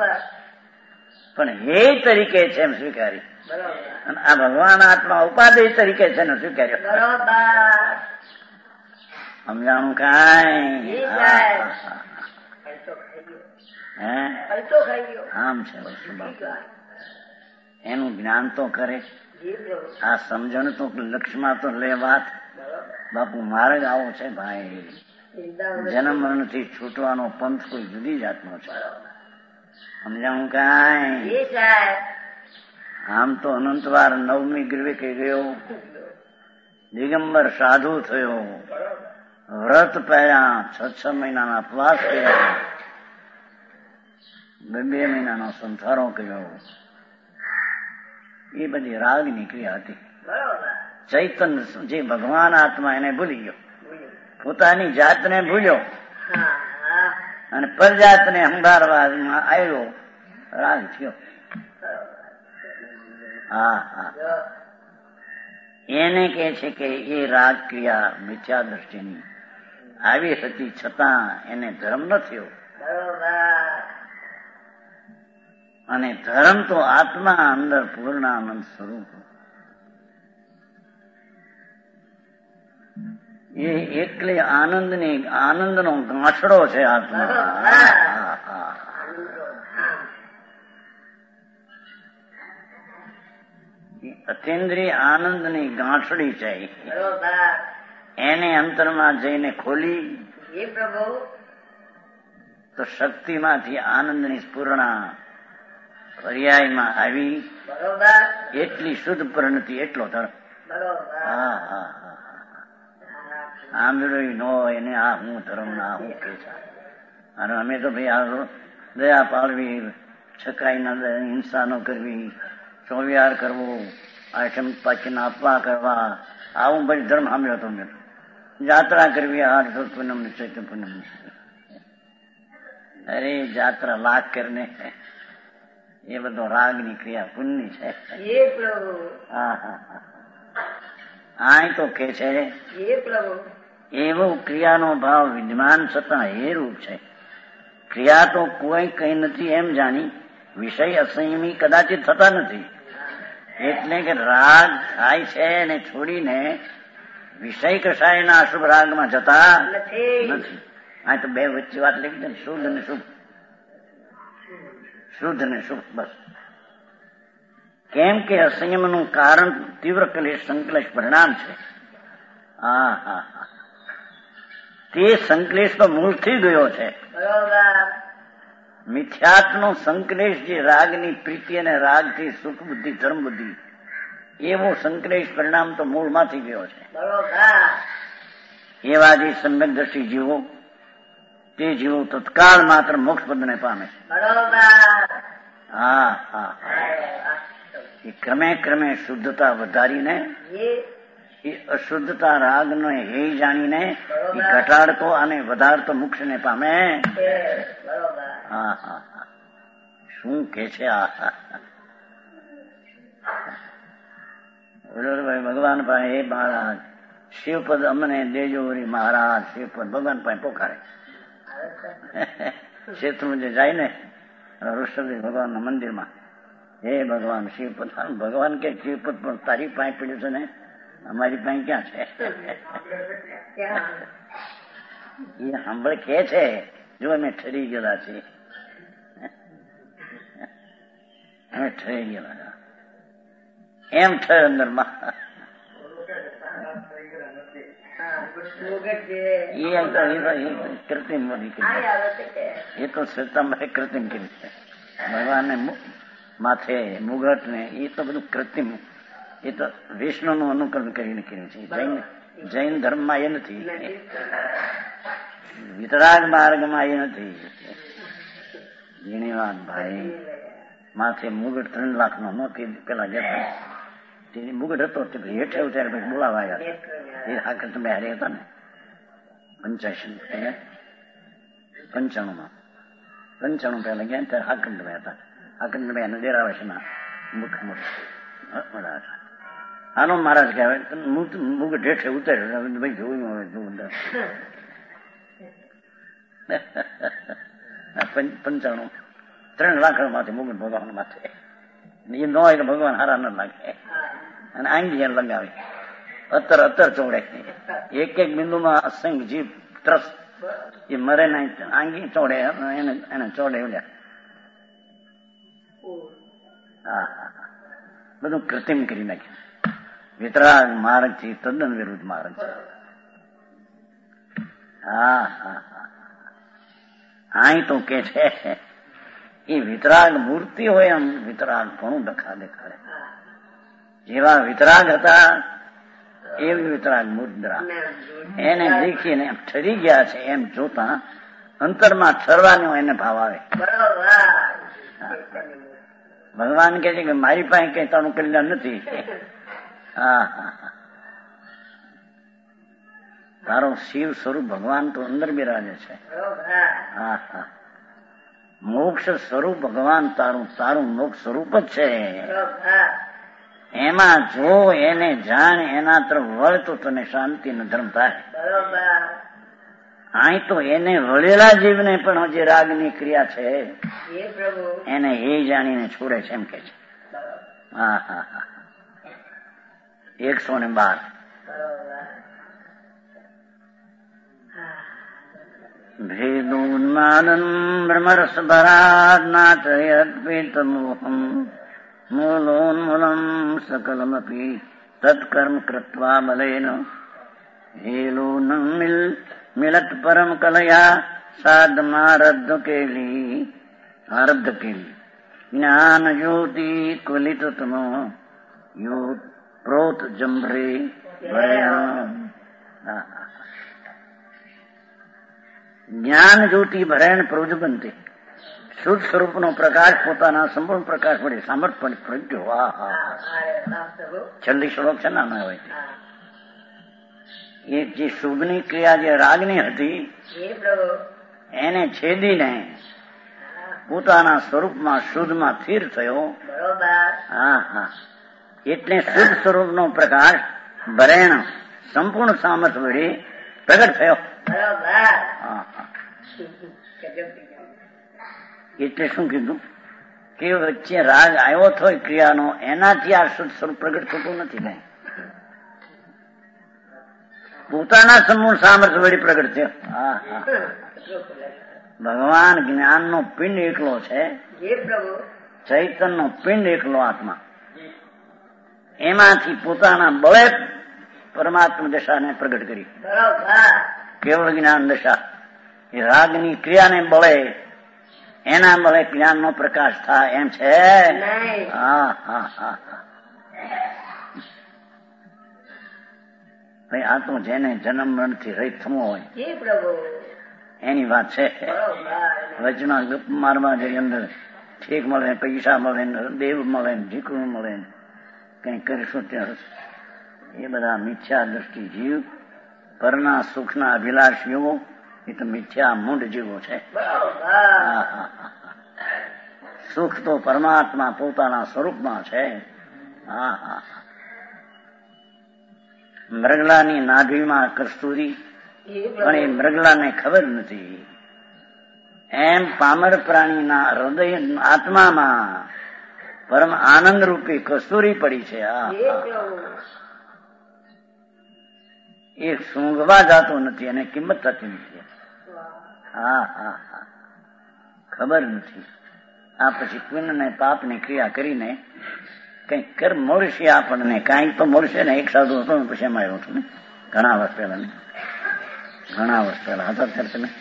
પણ હે તરીકે છે એમ સ્વીકારી. અને આ ભગવાન આત્મા ઉપાધિ તરીકે છે ને સ્વીકાર્યો. સમજાણું કાંઈ? હે આમ છે એનું જ્ઞાન તો કરે, આ સમજણ તો લક્ષ્યમાં તો લે વાત. બાપુ મારે જ આવો છે ભાઈ, જન્મ મરણ થી છૂટવાનો પંથ કોઈ જુદી જાતનો છે. સમજાણું કાંઈ? આમ તો અનંતવાર નવમી ગૃહે કહી ગયો, દિગંબર સાધુ થયો, વ્રત પહેર્યા, છ છ મહિનાના ઉપવાસ કર્યા, બે બે મહિનાનો સંસારો કર્યો. એ બધી રાગની ક્રિયા હતી. ચૈતન્ય જે ભગવાન આત્મા એને ભૂલી ગયો, પોતાની જાતને ભૂલ્યો અને પરજાતને અંબારવાદમાં આવ્યો, રાગ થયો. હા હા, એને કે છે કે એ રાગ ક્રિયા મિથ્યા દ્રષ્ટિની આવી હતી, છતાં એને ધર્મ ન થયો. અને ધર્મ તો આત્મા અંદર પૂર્ણાનંદ સ્વરૂપ, એ એકલી આનંદની આનંદનો ગાંઠડો છે આત્મા. અતિન્દ્રિય આનંદની ગાંઠડી છે, એને અંતરમાં જઈને ખોલી તો શક્તિમાંથી આનંદની સ્ફુરણા પર્યાયમાં આવી. એટલી શુદ્ધ પરિણતિ, એટલો ધર્મ. હા હા હા, આંબળ્યું ન હોય એને આ હું ધર્મ ના હું કે છે. અને અમે તો ભાઈ આ દયા પાડવી, છકાઈ ના હિંસા ન કરવી, ચોવિયાર કરવું, આઠમ પાછીના આપવા કરવા, આવું ભાઈ ધર્મ સાંભળ્યો હતો મેં. જાત્રા કરવી, આઠ પૂનમ ચૈત્ર પૂનમ. અરે જાત્રા લાખ કરીને એ બધો રાગની ક્રિયા પુણ્ય છે. હા હા હા, આ તો કે છે એવો ક્રિયાનો ભાવ વિદ્યમાન છતાં એ રૂપ છે. ક્રિયા તો કોઈ કઈ નથી એમ જાણી વિષય અસંયમી કદાચિત થતા નથી. એટલે કે રાગ થાય છે ને છોડીને વિષય કશાયના અશુભ રાગમાં જતા નથી. આ તો બે વચ્ચે વાત લખી છે, શુદ્ધ ને શુભ, શુદ્ધ ને શુભ, બસ. કેમ કે અસંયમનું કારણ તીવ્ર ક્લેશ સંકલેશ પરિણામ છે. હા હા હા, તે સંકલેશ તો મૂળથી ગયો છે. મિથ્યાત્મનો સંકલેશ જે રાગની પ્રીતિ અને રાગથી સુખ બુદ્ધિ ધર્મ બુદ્ધિ, એવો સંકલેશ પરિણામ તો મૂળમાંથી ગયો છે. એવા જે સમ્યક દ્રષ્ટિ જીવો, તે જીવો તત્કાળ માત્ર મોક્ષ પદને પામે છે. હા હા, એ ક્રમે ક્રમે શુદ્ધતા વધારીને એ અશુદ્ધતા રાગનો હે જાણીને એ ઘટાડતો અને વધારતો મોક્ષને પામે. હા હા હા શું કે છે આ ભગવાન પાસે હે મહારાજ શિવપદ અમને દેજો મહારાજ. શિવપદ ભગવાન પાસે પોકારે. ક્ષેત્રમાં જે જાય ને ઋષભદેવ ભગવાનના મંદિરમાં, હે ભગવાન શિવપદ. ભગવાન કે શિવપદ પણ તારી પાસે પડ્યું છે ને અમારી પાસે ક્યાં છે? એ સાંભળ કે છે જો અમે ઠરી ગયેલા છીએ, અમે ઠરી ગયેલા એમ થયો અંદરમાં. કૃત્રિમ એ તો શ્વેતાંબરે કૃત્રિમ કર્યું છે. ભગવાનને માથે મુગટ ને એ તો બધું કૃત્રિમ, એ તો વિષ્ણુ નું અનુકરણ કરીને કર્યું છે. જૈન જૈન ધર્મમાં એ નથી, વિતરાગ માર્ગમાં એ નથી. ઝીણી વાત ભાઈ, માથે મુગટ ત્રણ લાખ નો નોકી પેલા જતા મુગટ હતો હેઠે ત્યારે પછી બોલાવા આવ્યા. એ આખર તમે હારે હતા ને પંચાસી પંચાણું માં પંચાણું પહેલા ગયા ત્યારે હાકંડભાઈ હતા. હાકંડભાઈ એને ડેરાવે છે ના મુખ મુખ આનો મહારાજ કહેવાય. મુગટ હેઠે ઉતાર્યો ભાઈ જોયું હવે જોવું પંચાણું ત્રણ લાખ માથે મુગટ ભગવાન માથે. એ ન હોય કે ભગવાન હારા ન લાગે. અને આંગી લગાવે અત્તર અત્તર ચોડે. એક એક બિંદુમાં અસંખ્ય જીવ ત્રસ એ મરે નહીં આંગી ચોડે એને એને ચોડે ઉડ્યા. હા હા બધું કૃત્રિમ કરી નાખ્યું. વિતરાગ માર્ગ થી તદ્દન વિરુદ્ધ માર્ગ છે. હા હા હા અહીં તો કે છે એ વિતરાગ મૂર્તિ હોય એમ વિતરાગ ઘણું દખા દેખાડે. જેવા વિતરાગ હતા એવી વિતરાગ મુદ્રા એને દેખીને ઠરી ગયા છે એમ જોતા અંતરમાં ઠરવાનો એને ભાવ આવે. ભગવાન કે છે કે મારી પાસે કઈ તારું કલ્યાણ નથી. હા હા તારો શિવ સ્વરૂપ ભગવાન તો અંદર બિરાજે છે. હા હા મોક્ષ સ્વરૂપ ભગવાન તારું તારું મોક્ષ સ્વરૂપ જ છે. એમાં જો એને જાણ એના તરફ વળ તો તને શાંતિ નો ધર્મ થાય. અહીં તો એને વળેલા જીવને પણ જે રાગની ક્રિયા છે એને એ જાણીને છોડે છે એમ કે છે. હા હા હા એકસો ને બાર ભેદોન્માદન બ્રહ્મરસ ભરાદ નાટયત મોહમ મૂલોન્મૂલમ સકલમપી તત્કર્મ કૃત્વા બલેન હેલો ન મિલ મિલત પરમ કલયા સાધમારબ્ધ કેલી આરબ્ધ કેલી જ્ઞાન જ્યોતિ કુલિત તમો યો પ્રોત જંભરે જ્ઞાન જ્યોતિ ભરેણ પ્રોજ બનતી. શુદ્ધ સ્વરૂપ નો પ્રકાશ પોતાના સંપૂર્ણ પ્રકાશ વડે સામર્થ્ય પ્રગટ્યો. હા હા છેલ્લી શ્લોક છે ને હોય એ જે શુભની ક્રિયા જે રાગની હતી એને છેદીને પોતાના સ્વરૂપમાં શુદ્ધમાં સ્થિર થયો. હા હા એટલે શુદ્ધ સ્વરૂપ નો પ્રકાશ ભરેણ સંપૂર્ણ સામર્થ્ય વડે પ્રગટ થયો. હા હા એટલે શું કીધું કે વચ્ચે રાગ આવ્યો થયો ક્રિયાનો એનાથી આ શુદ્ધ સ્વરૂપ પ્રગટ થતું નથી. કઈ પોતાના સંપૂર્ણ સામર્થ્ય વડે પ્રગટ થયો. હા હા ભગવાન જ્ઞાન નો પિંડ એકલો છે, ચૈતન્ય નો પિંડ એકલો આત્મા. એમાંથી પોતાના બળે પરમાત્મા દશાને પ્રગટ કરી. કેવળ જ્ઞાન દશા એ રાગની ક્રિયાને બળે એના બળે જ્ઞાન નો પ્રકાશ થાય એમ છે. હા હા હા ભાઈ આ તો જેને જન્મ મરણ થી રહિત થવું હોય એની વાત છે. વચમાં ગપ મારવા જઈ અંદર ઠીક મળે, પૈસા મળે, દેવ મળે, ઢીકણું મળે, કઈ કરીશું ત્યાં એ બધા મિથ્યા દ્રષ્ટિ જીવ, પરના સુખના અભિલાષીઓ, એ તો મિથ્યા મૂંડ જીવો છે. સુખ તો પરમાત્મા પોતાના સ્વરૂપમાં છે. હા હા મૃગલાની નાભીમાં કસ્તુરી, પણ એ મૃગલાને ખબર નથી. એમ પામર પ્રાણીના હૃદય આત્મામાં પરમ આનંદ રૂપી કસ્તુરી પડી છે. એ સૂંઘવા જાતો નથી, એને કિંમત થતી નથી. હા હા હા ખબર નથી. આ પછી પુણ્ય ને પાપ ની ક્રિયા કરીને કઈક કર મળશે આપણને, કાંઈક તો મળશે ને. એક સાધુ હતો ને, પછી એમાં આવ્યો છું ને, ઘણા વર્ષ પહેલા ને ઘણા વર્ષ પહેલા હતા ત્યારે તમે.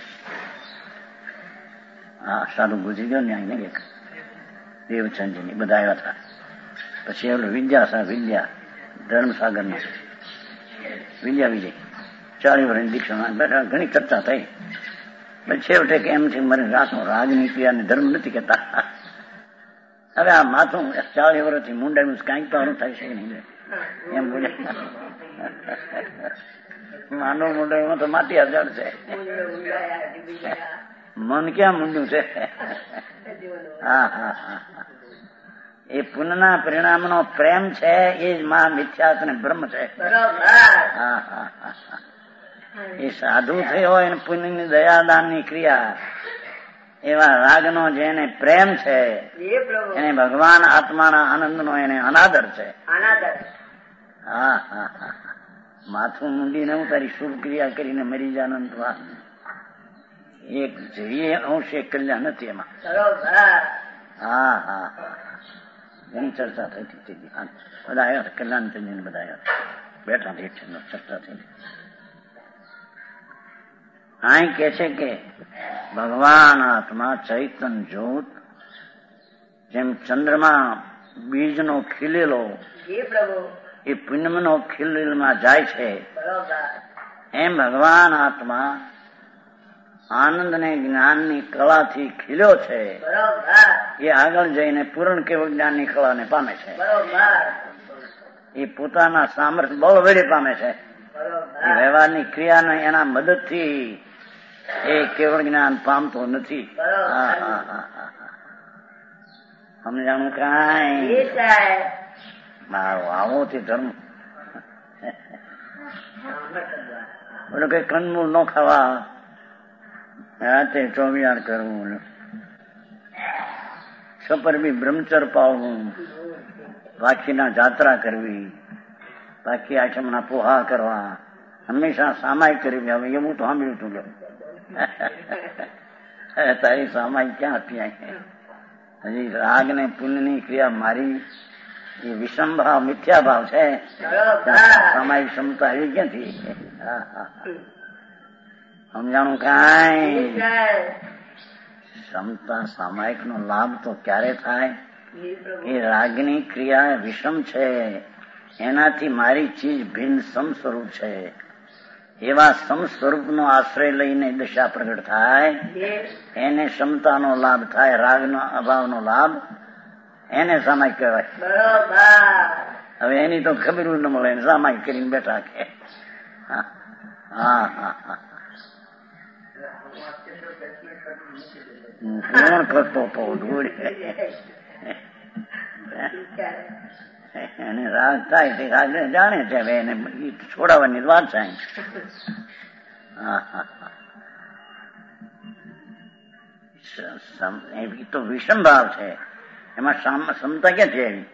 હા સાધુ ગુજરી ગયો ને અહીં એક દેવચંદજી બધા આવ્યા હતા. પછી એવડું વિદ્યા વિદ્યા ધર્મસાગર નો વિદ્યા વિજય ચાલી વર્ષની દીક્ષા બેઠા, ઘણી ચર્ચા થઈ. પછી છેવટે કે એમ છે મારે રાતનો રાજની ક્રિયાને ધર્મ નથી કહેતા. હવે આ માથું ચાલીસ વર્ષથી મુંડાયું કાંઈક તો સારું થાય છે કે નહીં એમ બોલ્યા. માનવ મુંડાયું તો માટી હજાર છે, મન ક્યાં મૂંડ્યું છે. હા હા હા એ પુણ્યના પરિણામનો પ્રેમ છે, એ જ મા મિથ્યાત્વ ને બ્રહ્મ છે. હા હા હા એ સાધુ થયો હોય પુણ્યની દયાદાનની ક્રિયા, એવા રાગનો જેને પ્રેમ છે એને ભગવાન આત્માના આનંદનો એને અનાદર છે. હા હા હા માથું મૂંડીને હું તારી શુભ ક્રિયા કરીને મરી જાનંદ એક જઈએ અંશે કલ્યાણ નથી એમાં. હા હા ઘણી ચર્ચા થઈ હતી. બધા આવ્યા હતા, કલ્યાણ ચંદીને બધા આવ્યા બેઠા બેઠા ચર્ચા થઈ. અહીં કે છે કે ભગવાન આત્મા ચૈતન જ્યોત જેમ ચંદ્રમાં બીજનો ખીલેલો એ પુણ્યનો ખીલેલમાં જાય છે, એમ ભગવાન આત્મા આનંદ ને જ્ઞાનની કળાથી ખીલ્યો છે. એ આગળ જઈને પૂર્ણ કેવળ જ્ઞાનની કળાને પામે છે. એ પોતાના સામર્થ્ય બળ વડે પામે છે. એ વ્યવહારની ક્રિયાને એના મદદથી એ કેવળ જ્ઞાન પામતો નથી. હા હા હા હા સમજાણું કાંઈ મારો આવો તે ધર્મ બોલો કઈ કંદમૂળ ન ખાવા, રાતે ચોવિયાર કરવું, સપર બી બ્રહ્મચર પાળવું, પાખીના જાત્રા કરવી, પાખી આશ્રમના પોહા કરવા, હંમેશા સામાયિક કરવી. હવે એવું તો સાંભળ્યું તું લો તારી સામાયિક ક્યાં હતી? હજી રાગ ને પુણ્યની ક્રિયા મારી એ વિષમ ભાવ મિથ્યા ભાવ છે. સામાયિક ક્ષમતા એવી ક્યાંથી? સમજાણું કાંઈ? ક્ષમતા સામાયિક નો લાભ તો ક્યારે થાય? એ રાગની ક્રિયા વિષમ છે, એનાથી મારી ચીજ ભિન્ન સમ સ્વરૂપ છે. એવા સમ સ્વરૂપનો આશ્રય લઈને દશા પ્રગટ થાય, એને ક્ષમતાનો લાભ થાય. રાગનો અભાવનો લાભ એને સામાયિક કહેવાય. હવે એની તો ખબર ન મળે, એને સામાયિક કરીને બેઠા કે હા હા હા કોણ કરતો હતો ધૂળ એને રાગ થાય તે રાગ જાણે છે. હવે એને છોડાવવાની વાત છે. એ તો વિષમ ભાવ છે, એમાં ક્ષમતા ક્યાં છે? એવી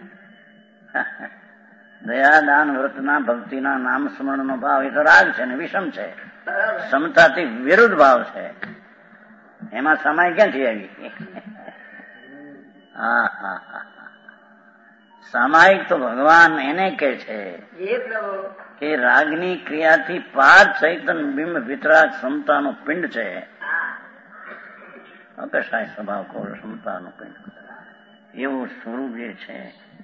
દયા દાન વ્રતના ભક્તિના નામ સ્મરણનો ભાવ એ તો રાગ છે ને વિષમ છે. ક્ષમતાથી વિરુદ્ધ ભાવ છે, એમાં સમય ક્યાંથી આવી? હા હા હા સામાયિક તો ભગવાન એને કે છે કે રાગની ક્રિયાથી પાર ચૈતન બિંબ વિતરાગ ક્ષમતાનો પિંડ છે. અકશાય સ્વભાવ કહો ક્ષમતાનો પિંડ, એવું સ્વરૂપ જે છે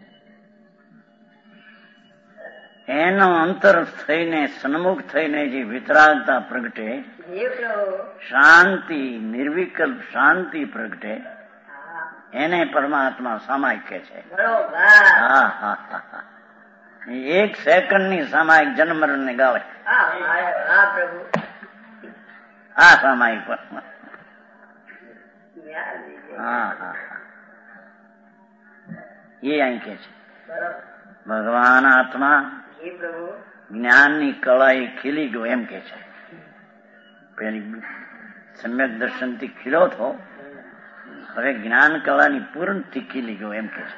એનો અંતર થઈને સન્મુખ થઈને જે વિતરાગતા પ્રગટે, શાંતિ નિર્વિકલ્પ શાંતિ પ્રગટે, એને પરમાત્મા સામાયિક કે છે. હા હા હા એક સેકન્ડની સામાયિક જન્મરણ ને ગાવે આ સામાયિક પર હા હા એ અહીં કે છે ભગવાન આત્મા જ્ઞાનની કળા એ ખીલી ગયો એમ કે છે. પેલી સમ્યક દર્શનથી ખીલો થો, હવે જ્ઞાન કળાની પૂર્ણથી ખીલી ગયો એમ કે છે.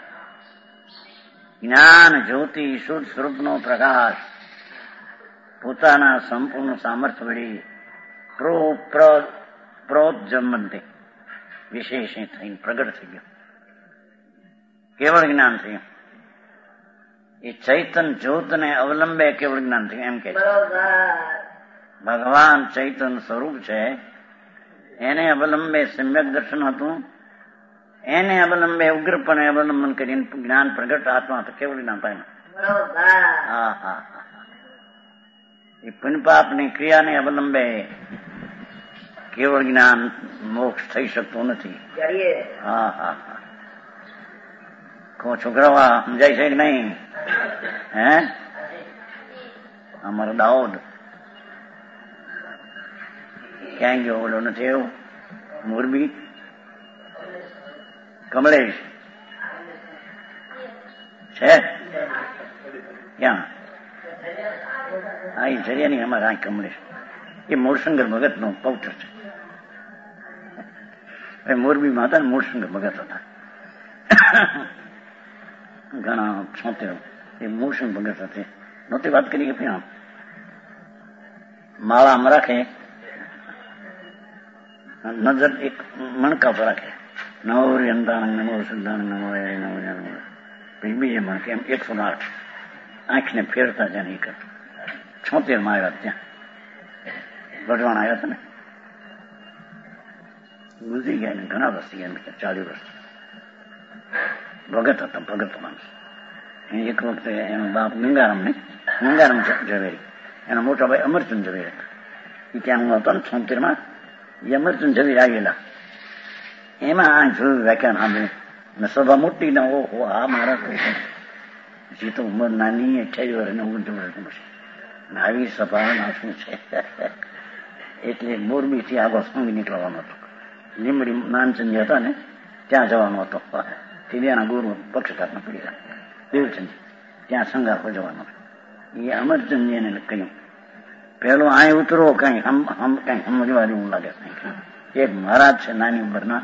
જ્ઞાન જ્યોતિ શુદ્ધ સ્વરૂપનો પ્રકાશ પોતાના સંપૂર્ણ સામર્થ્ય વળી પ્રોજ્જમંતે વિશેષ થઈને પ્રગટ થઈ ગયો. કેવળ જ્ઞાન થયું. એ ચૈતન જ્યોતને અવલંબે કેવળ જ્ઞાન થયું એમ કે છે. ભગવાન ચૈતન સ્વરૂપ છે, એને અવલંબે સમ્યક દર્શન હતું, એને અવલંબે ઉગ્રપણે અવલંબન કરીને જ્ઞાન પ્રગટ આત્મા તો કેવળ જ્ઞાન પામ્યું. હા હા એ પુણ્યપાપની ક્રિયાને અવલંબે કેવળ જ્ઞાન મોક્ષ થઈ શકતું નથી. હા હા હા કો છોકરાઓ સમજાય છે કે નહીં? હે અમારો દાઉદ ક્યાં ગયો? ઓલો નથી એવું મોરબી કમલેશ છે ક્યાં? હા એ જરિયાની અમારા આ કમલેશ એ મૂળશંકર ભગત નો પૌત્ર છે. મોરબીમાં હતા ને મૂળશંકર ભગત હતા ઘણા છોતેર. એ મૂળશંકર ભગત હતી. નહોતી વાત કરી કે માળામાં રાખે, નજર એક મણકા પર રાખે, નવરી અંતાણ નમો સિદ્ધાણ નમો બીજે મણકે એમ એકસો આઠ આંખને ફેરતા જાય નહીં કરતા. છોતેર માં આવ્યા ત્યાં ગઢવાણ આવ્યા હતા ને, ગુજરી ગયા ને ઘણા વર્ષ ગયા, ચાલીસ વર્ષ. ભગત હતા, ભગત માણસ. એક વખતે એનો બાપ ગંગારામ ને ગંગારામ ઝવેરી, એના મોટા ભાઈ અમરચંદ ઝવેરી હતા. એ ત્યાં હું હતો ને છોતેર માં, એ અમરચંદ ઝવેરી આવેલા. એમાં આ જોયું વ્યાખ્યાન સાંભળ્યું અને સભા મોટી ના ઓહો આ મારા હજી તો ઉંમર નાની અઠ્યાવીસ વર્ષ ને ઓગણત્રીસ વર્ષ આવી સભા શું છે. એટલે મોરબી થી આગળ સંઘ નીકળવાનો હતો. લીમડી નાનચંદ હતા ને ત્યાં જવાનો હતો. ત્યાંના ગુરુ પક્ષપાત ના પડી દેવચંદ ત્યાં સંઘ આખો જવાનો. એ અમરચંદજી એને કહ્યું પેલો અહીં ઉતરો કઈ કઈ સમજવા જેવું લાગે. એક મહારાજ છે નાની ઉંમરના,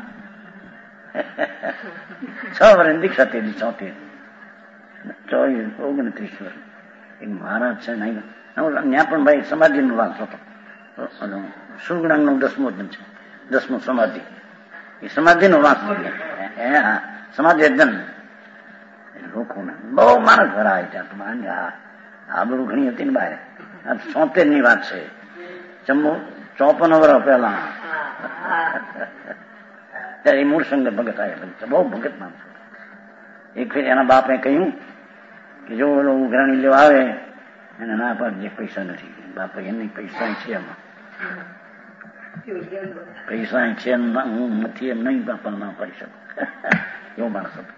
છ વર્ષ દીક્ષા તેરી ચોતેર ચોવીસ ઓગણત્રીસ વર્ષ. એક મહારાજ છે નહીં ત્યાં પણ ભાઈ સમાધિ નો વાંસ હતો. સુગણાંગ નો દસમો જન છે, દસમો સમાધિ. એ સમાધિ નો વાંસ સમાધિ એકદમ લોકોને બહુ માણસ ભરાય ત્યાં. આબરૂ ઘણી હતી ને બહાર. આ ચોતેર ની વાત છે. ચંબુ ચોપન વર્ષ પહેલા ત્યારે મૂળશંકર ભગત આવ્યા. બહુ ભગત માણસ. એક ફેર એના બાપે કહ્યું કે જો ઓલો ઉઘરાણી લેવા આવે એને ના પાડજે, પૈસા નથી. બાપા એની પૈસા છે એમાં, પૈસા છે હું નથી એમ નહીં બાપા ના પાડી શકું. એવો માણસ હતો.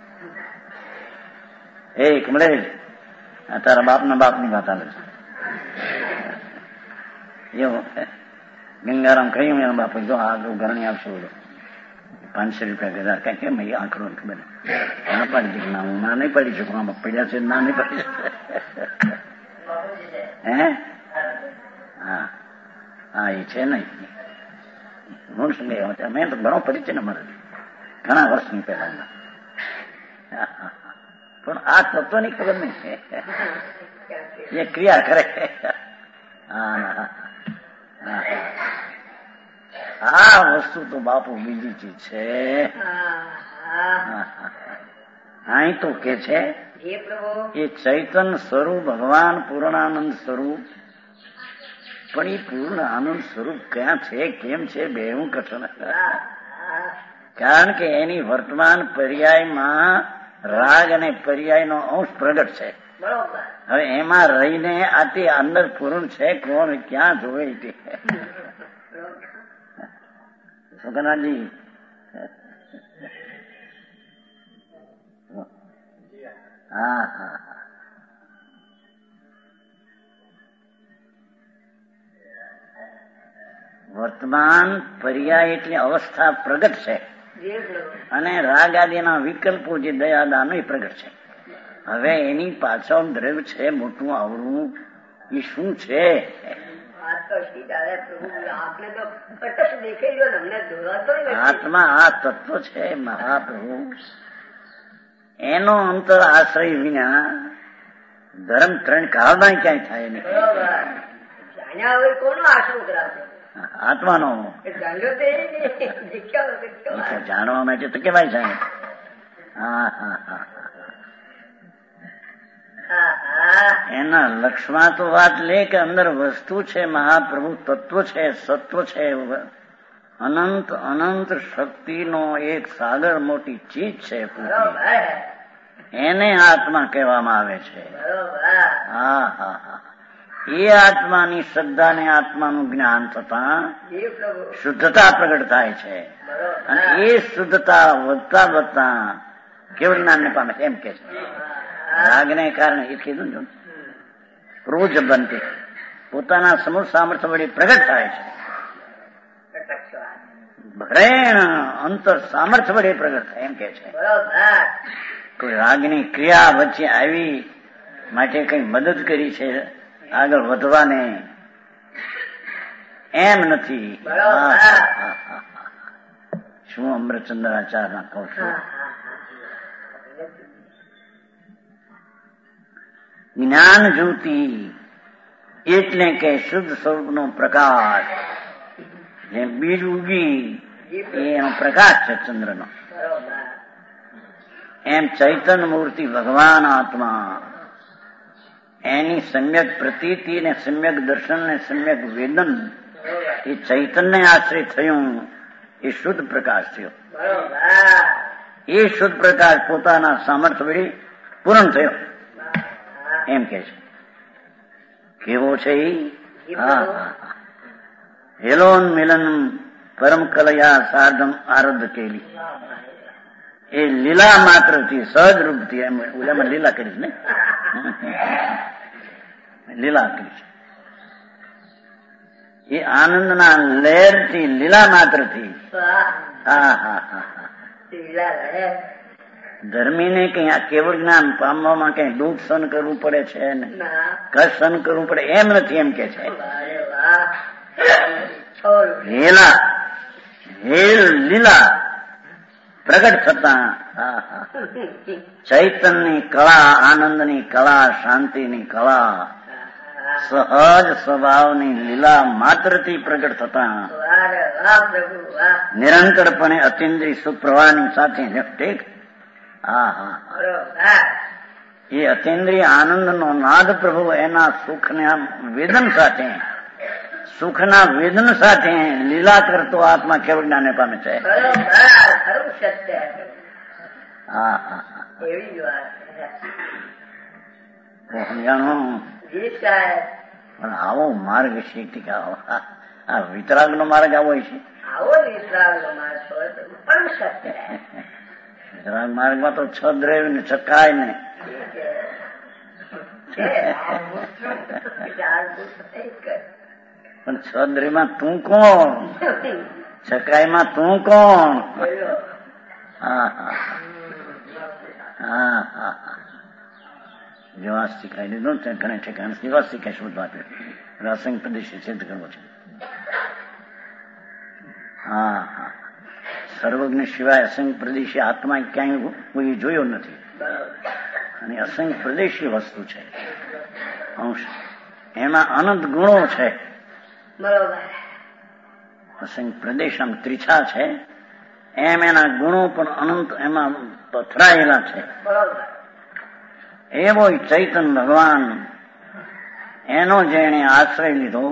એ કમલેશ તારા બાપના બાપની વાત આવે છે એવું. ગંગારામ કહ્યું એના બાપા જો આ ઉઘરાણી આપશો પાંચસો રૂપિયા હજાર કઈ કેમ એ આંકડો ખબર ના પાડી દીધું. ના હું ના નહીં પાડી શકું, આમાં પડ્યા છે ના નહીં પાડી શકું. હે હા હા એ છે નહીં. હું શું મેં તો ઘણો પરિચય ને મારે ઘણા વર્ષની પહેલા. પણ આ તત્વની ખબર નહીં, એ ક્રિયા કરે. હા આ વસ્તુ તો બાપુ બીજી ચીજ છે. અહીં તો કે છે એ ચૈતન સ્વરૂપ ભગવાન પૂર્ણાનંદ સ્વરૂપ. પણ એ પૂર્ણ આનંદ સ્વરૂપ ક્યાં છે કેમ છે બે હું કઠણ. કારણ કે એની વર્તમાન પર્યાયમાં રાગ અને પર્યાયનો અંશ પ્રગટ છે. હવે એમાં રહીને આ તે અંદર પૂર્ણ છે કોણ ક્યાં જોવે તે. સુગનાજી હા હા વર્તમાન પર્યાય એટલે અવસ્થા પ્રગટ છે અને રાગ આદિના વિકલ્પો જે દયાદાનો એ પ્રગટ છે. હવે એની પાછળ દ્રવ્ય છે મોટું આવડું એ શું છે? આત્મા આ તત્વ છે મહાપ્રભુ. એનો અંતર આશ્રય વિના ધર્મ ત્રણ કાળમાં ક્યાંય થાય નહીં. કોનો આશરો કરાવે? આત્માનો. જાણવા માટે તો કેવાય છે. હા હા હા એના લક્ષમાં તો વાત લે કે અંદર વસ્તુ છે મહાપ્રભુ, તત્વ છે, સત્વ છે, અનંત અનંત શક્તિનો એક સાગર મોટી ચીજ છે પૃથ્વી. એને આત્મા કહેવામાં આવે છે. હા હા હા એ આત્માની શ્રદ્ધા ને આત્માનું જ્ઞાન થતા શુદ્ધતા પ્રગટ થાય છે અને એ શુદ્ધતા વધતા વધતા કેવળ જ્ઞાન ને પામે છે એમ કે છે. રાગને કારણે એ કીધું જો ક્રોધ બનતી પોતાના સમૂહ સામર્થ્ય વડે પ્રગટ થાય છે. ભરેણ અંતર સામર્થ્ય વડે પ્રગટ થાય એમ કે છે. કોઈ રાગની ક્રિયા વચ્ચે આવી માટે કઈ મદદ કરી છે આગળ વધવાને એમ નથી. શું અમૃતચંદ્રાચાર્ય ના કહું છું. જ્ઞાન જ્યોતિ એટલે કે શુદ્ધ સ્વરૂપનો પ્રકાશ. જે બીજ ઉગી એનો પ્રકાશ છે ચંદ્રનો. એમ ચૈતન્ય મૂર્તિ ભગવાન આત્મા એની સમ્યક પ્રતીતિ ને સમ્યક દર્શન ને સમ્યક વેદન એ ચૈતન્ય આશ્રય થયું એ શુદ્ધ પ્રકાશ થયો. એ શુદ્ધ પ્રકાશ પોતાના સામર્થ્ય વડે પૂર્ણ થયો એમ કે છે. કેવો છે એ? હેલોન મિલન પરમ કલયા સાર્ધમ આરબ્ધ કેલી. એ લીલા માત્ર થી સહજ રૂપથી એમ ઓલામાં લીલા કરી ને લીલા કરી છે. એ આનંદના લહેર થી લીલા માત્ર થી હા હા હા ધર્મીને કઈ આ કેવળ જ્ઞાન પામવામાં કઈ દુઃખ સહન કરવું પડે છે ને કષ્ટ સહન કરવું પડે એમ નથી એમ કે છે. લીલા હેલ લીલા પ્રગટ થતા ચૈતન્યની કળા, આનંદની કળા, શાંતિની કળા, સહજ સ્વભાવની લીલા માત્રથી પ્રગટ થતા નિરંતરપણે અતિન્દ્રિય સુપ્રવાહની સાથે ટેક હા હા એ અતિન્દ્રિય આનંદનો નાદ પ્રભુ એના સુખના વેદન સાથે સુખના વેદન સાથે લીલા કરતો આત્મા કેવળ જ્ઞાને પામે છે. હા હા સમજાણું. પણ આવો માર્ગ શીખી કે આ વિતરાગ નો માર્ગ આવો છે. વિતરાગ માર્ગમાં તો છ દ્રવ્ય ને છકાય ને પણ છ દ્રવ્યમાં તું કોણ? છકાઈમાં તું કોણ? હા હા હા હા નિવાસ શીખાઈ દીધું ઘણા ઠેકાણે નિવાસ શીખાય શોધવા રસંગ પ્રદેશ સિદ્ધ કરવો છે. હા હા સર્વજ્ઞ સિવાય અસંગ પ્રદેશી આત્મા ક્યાંય કોઈ જોયો નથી અને અસંગ પ્રદેશી વસ્તુ છે. અંશ એમાં અનંત ગુણો છે. અસંગ પ્રદેશ આમ ત્રિછા છે એમ એના ગુણો પણ અનંત એમાં પથરાયેલા છે. એવો ચૈતન ભગવાન એનો જેણે આશ્રય લીધો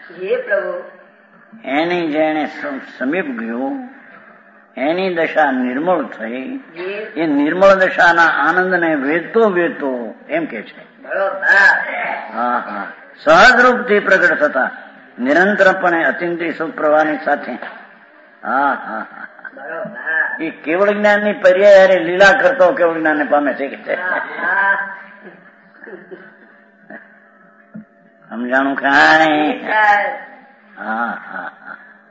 એની જેણે સમીપ ગયો એની દશા નિર્મળ થઈ. એ નિર્મળ દશાના આનંદને વેદતો વેદતો એમ કે છે. હા હા સહજ રૂપથી પ્રગટ થતા નિરંતરપણે અતિન્દ્રિય સુપ્રવાહની સાથે હા હા હા એ કેવળ જ્ઞાન ની પર્યાય લીલા કરતો કેવળ જ્ઞાન ને પામે છે કે છે. સમજાણું કાંઈ? હા હા હા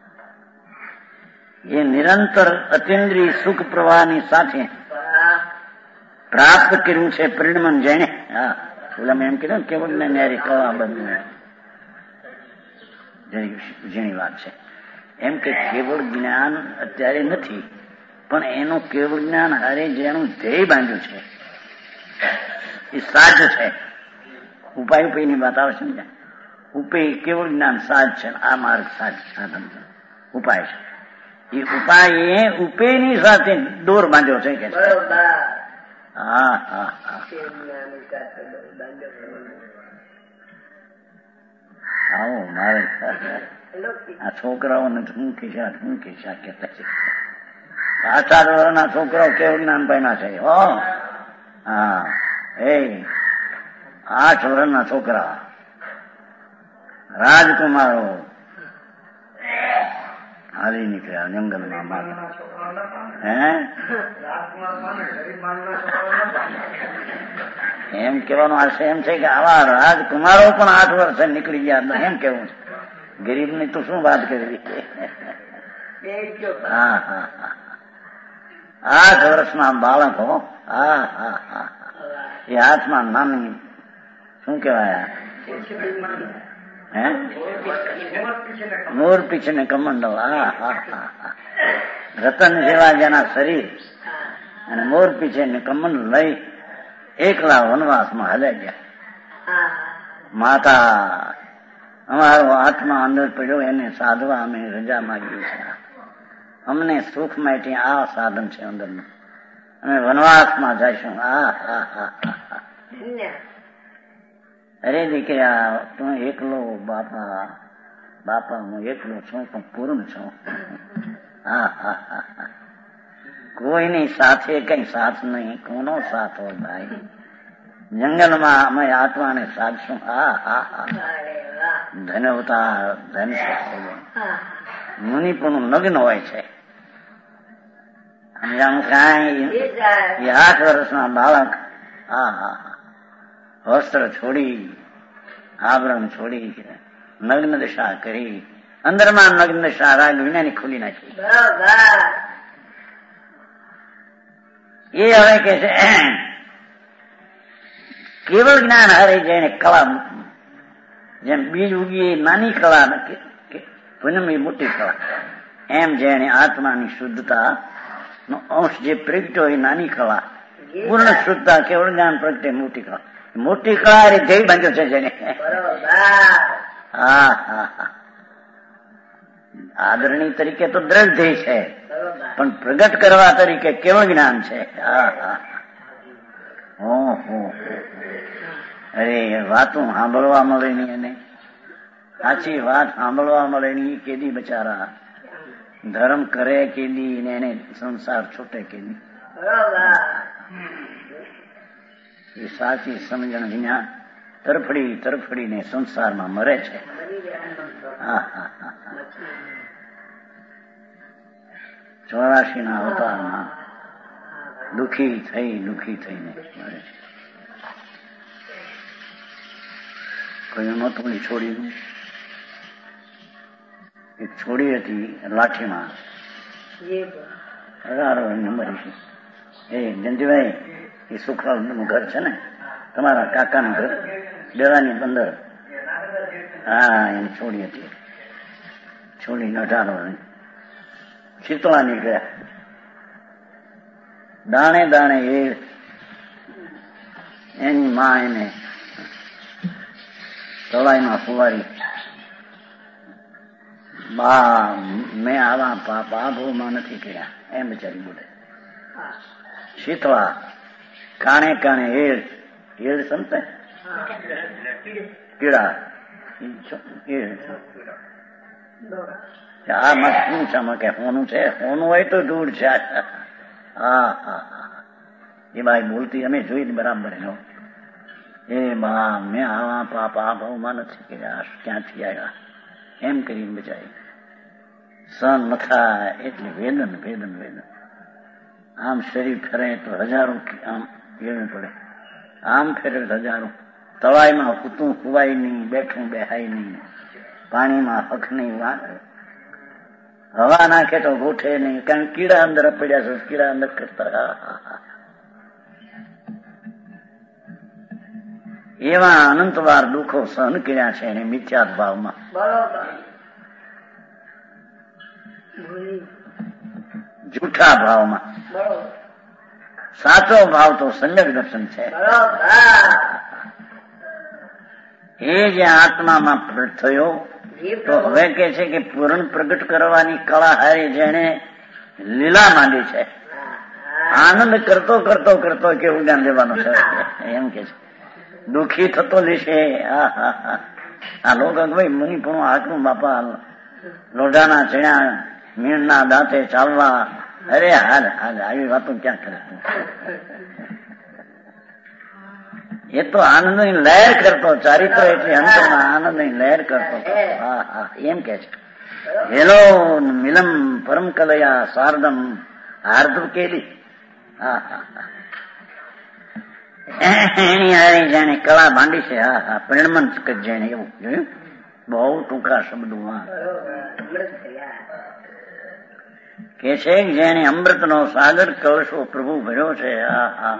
એ નિરંતર અતિન્દ્રિય સુખ પ્રવાહની સાથે પ્રાપ્ત કર્યું છે પરિણમન જેને. હા, પેલા મેં એમ કીધું ને કેવળ ને ન્યારી કળા બધું જેની વાત છે. એમ કે કેવળ જ્ઞાન અત્યારે નથી, પણ એનું કેવળ જ્ઞાન હારે જેનું ધ્યેય બાંધ્યું છે એ સાજ છે. ઉપાય ઉપાયની વાત આવે છે ને, ઉપાય કેવળ જ્ઞાન સાજ છે, આ માર્ગ સાજ સાધન ઉપાય છે. એ ઉપાય ઉપેયની સાથે દોર બાંધ્યો છે કે હા હા હા આવો મારે આ છોકરાઓને શું ખિસ્સા શું ખિસ્સા કહેતા છે. આચાર વર્ષના છોકરાઓ કેવું જ્ઞાન પામ્યા છે. હો હા, એ આઠ વર્ષના છોકરા રાજકુમારો હારી નીકળ્યા જંગલમાં માર. હે એમ કેવાનો આશય એમ છે કે આવા રાજકુમારો પણ આઠ વર્ષે નીકળી ગયા. એમ કેવું છે, ગરીબ ની તો શું વાત કરવી. હા હા હા, આઠ વર્ષના બાળકો. હા હા હા, એ હાથમાં નાની શું કેવાય હે મોર પીછે કમંડલ. હા હા હા, રતન જેવા જેના શરીર અને મોર પીછે ને કમંડલ લઈ એકલા વનવાસમાં હલાઈ ગયા. માતા અમારો આત્મા અંદર પડ્યો, એને સાધવા અમે રજા માંગી છે. અમને સુખ માટે આ સાધન છે અંદરનું, અમે વનવાસમાં જઈશું. હા હા હા હા, અરે દીકરા તું એકલો બાપા બાપા હું એકલો છું પણ પૂર્ણ છું. હા હા હા હા, કોઈની સાથે કઈ સાથ નહીં. કોનો સાથ હોય ભાઈ? જંગલમાં અમે આત્માને સાધશું. હા હા હા, ધન અવતાર ધન મુનિ પણ નગ્ન હોય છે. કઈ આઠ વર્ષના બાળક હા હા હા, વસ્ત્ર છોડી આભરણ છોડી નગ્ન દશા કરી, અંદરમાં નગ્ન દશા રાગ વિનાની ખુલી નાખી. એ હવે કે છે કેવળ જ્ઞાન હારે જઈને કળા, જેમ બીજ ઉગી નાની કળા પૂનમી મોટી કળા, એમ જેને આત્માની શુદ્ધતા નો અંશ જે પ્રગટ્યો એ નાની કળા, પૂર્ણ શુદ્ધતા કેવળ જ્ઞાન પ્રગટે મોટી કળા. મોટી કળા એ ધ્યેય બાંધ્યો છે જેને. હા હા હા, આદરણી તરીકે તો દ્રઢ ધ્યેય છે, પણ પ્રગટ કરવા તરીકે કેવળ જ્ઞાન છે. હા હા, ઓહો, અરે વાતો સાંભળવા મળે નહીં, એને સાચી વાત સાંભળવા મળે નહીં. કેદી બચારા ધર્મ કરે કેદી ને એને સંસાર છૂટે કેદી. એ સાચી સમજણ વિના તરફડી તરફડીને સંસારમાં મરે છે. હા હા હા, ચોરાશી ના અવતારમાં દુઃખી થઈ દુઃખી થઈને મરે છે. કોઈ નહોતું છોડીનું, એક છોડી હતી લાઠીમાં અઢાર વર્ષની મરી છે. એ જંજીભાઈ, એ સુખલાલ નું ઘર છે ને તમારા કાકાનું ઘર ડેરાની અંદર. હા, એની છોડી હતી. છોડીને અઢાર વર્ષ શીતળા નીકળ્યા. દાણે દાણે એ એની માં એને તળાઈમાં ફુવારી. બા મેં આવા પાપા ભૂમાં નથી કર્યા એમ બિચારી બોલે. શીતળા કાણે કાણે એળ એળ સમજે કીડા આ મત શું છે કે હોનું છે, હોનું હોય તો દૂર છે. હા હા હા, એ બાઈ બોલતી અમે જોઈ બરાબર. એ બા મેં આવા પાપા ભાવમાં નથી કર્યા, ક્યાંથી આવ્યા એમ કરીને બિચારી સન ન થાય એટલે વેદન વેદન વેદન. આમ શરીર ફરે તો હજારો આમ લેવું પડે, આમ ફેરે હજારો. તળાઈમાં કૂતું કુવાય નહીં, બેઠું બેહાય નહીં, પાણીમાં હક નહીં, વાત હવા નાખે તો ગોઠે નહીં, કારણ કીડા અંદર પડ્યા છે, કીડા અંદર કરતા. એવા અનંતવાર દુઃખો સહન કર્યા છે એને મિથ્યાત ભાવમાં. જૂઠા ભાવમાં. સાચો ભાવ તો સમ્યક દર્શન છે. એ જે આત્મામાં પ્રગટ થયો તો હવે કે છે કે પૂર્ણ પ્રગટ કરવાની કળા હારી જેને લીલા માંડી છે, આનંદ કરતો કરતો કરતો કેવું જ્ઞાન લેવાનું છે એમ કે છે. દુઃખી થતો લેશે. આ લોકો ભાઈ મુનિ પણ આટલું બાપા લોઢાના ચણ્યા મીણના દાંતે ચાલવા, અરે હાલ હાલ આવી વાતો ક્યાં કરે. એ તો આનંદની લહેર કરતો, ચારિત્ર એટલે અંતરમાં આનંદની લહેર કરતો. હા હા એમ કે છે. હેલો મિલમ પરમ કલયા શારદમ હાર્દુ કેલી. હા હા હા એની હારી જેને કળા બાંધી છે. હા હા પરિણમન જેને એવું જોયું. બહુ ટૂંકા શબ્દોમાં કે છે જેને અમૃતનો સાગર કળશો પ્રભુ ભર્યો છે. હા હા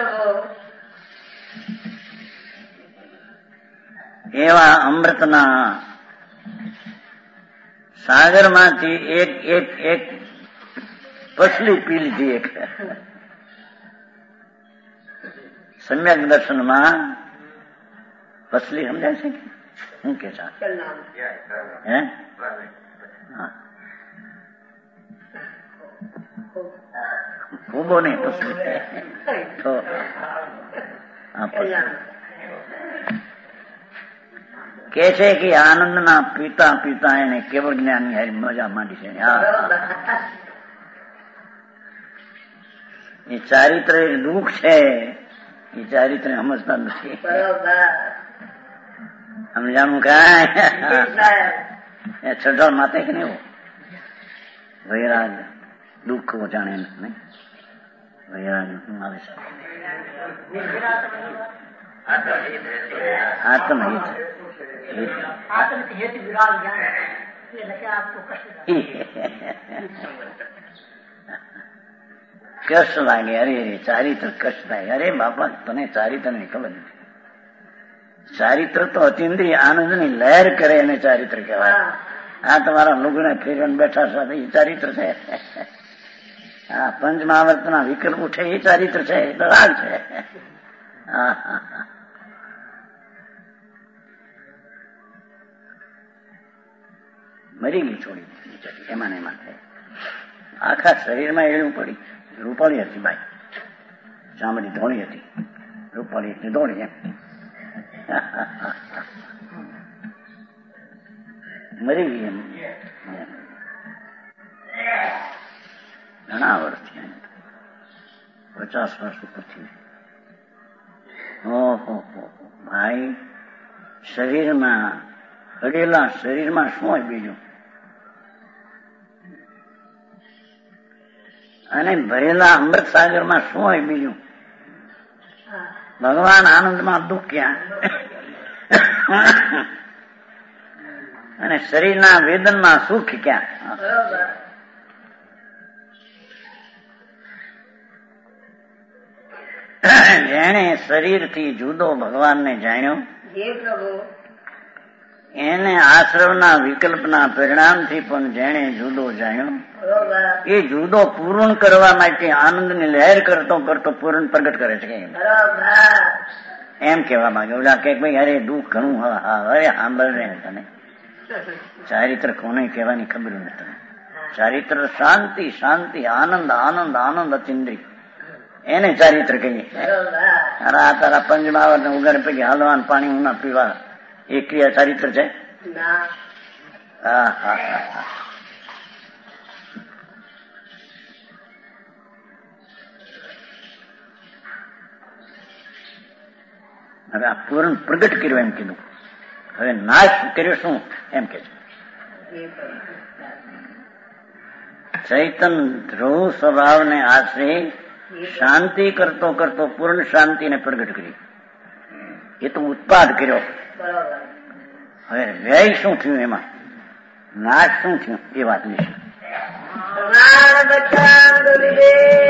એવા અમૃતના સાગરમાંથી એક એક એક પસલી પી લીધી. એક સમ્યક દર્શનમાં પસલી સમજાય છે શું કે છે? હે ખૂબો નહીં પસલી તો કે છે કે આનંદના પીતા પીતા એને કેવળ જ્ઞાનની હારી મજા માંડી છે. એ ચારિત્ર દુઃખ છે, એ ચારિત્ર સમજતા નથી. સમજાનું કાંઈ છઠ્ઠા માતે કે નહીં વૈરાગ દુઃખ જાણે નહીં. વૈરાગ શું આવે છે? આત્મહિત. કષ્ટ લાગે. અરે અરે ચારિત્ર કષ્ટ થાય. અરે બાપા તને ચારિત્ર ની ખબર નથી. ચારિત્ર તો અતિન્દ્રિય આનંદની લહેર કરે એને ચારિત્ર કહેવાય. આ તમારા લુગડા ફેરવન બેઠા સાથે એ ચારિત્ર છે. હા પંચ મહાવર્તના વિકલ્પ ઉઠે એ ચારિત્ર છે, એ તો રાગ છે. હા હા હા મરી ગઈ છોડી એમાં ને એમાં આખા શરીરમાં એળું પડી. રૂપાળી હતી બાઈ, ચામડી ધોળી હતી. રૂપાળી એટલે ધોળી એમ. મરી ગઈ એમ. ઘણા વર્ષથી પચાસ વર્ષ ઉપરથી. ઓહો ભાઈ શરીરમાં હડેલા શરીરમાં શું હોય બીજું, અને ભરેલા અમૃત સાગરમાં શું હોય બીજું. ભગવાન આનંદમાં દુઃખ ક્યાં, અને શરીરના વેદનમાં સુખ ક્યાં. જેણે શરીરથી જુદો ભગવાનને જાણ્યો એને આશ્રમના વિકલ્પના પરિણામથી પણ જેણે જુદો જાણ્યો એ જુદો પૂર્ણ કરવા માટે આનંદની લહેર કરતો કરતો પૂર્ણ પ્રગટ કરે છે એમ કહેવા માંગે. ઓલા કે ભાઈ અરે દુઃખ ઘણું અરે સાંભળ ને તને ચારિત્ર કોને કહેવાની ખબર નથી તને. ચારિત્ર શાંતિ શાંતિ આનંદ આનંદ આનંદ અતિન્દ્રિય એને ચારિત્ર કહીએ. આ તારા પંચમાવર ને ઉગાડ પૈકી હાલવાન પાણી હું ના પીવા એ ક્રિયા ચારિત્ર છે. હા હા હા હવે આ પૂર્ણ પ્રગટ કર્યો એમ કીધું. હવે નાશ કર્યો શું એમ કે છે. ચૈતન ધ્રુવ સ્વભાવને આશરે શાંતિ કરતો કરતો પૂર્ણ શાંતિને પ્રગટ કરી. એ તો ઉત્પાદ કર્યો. હવે વ્યય શું થયું, એમાં નાશ શું થયું એ વાત લઈશું. પ્રમાણ બચ્ચાંગ વિદે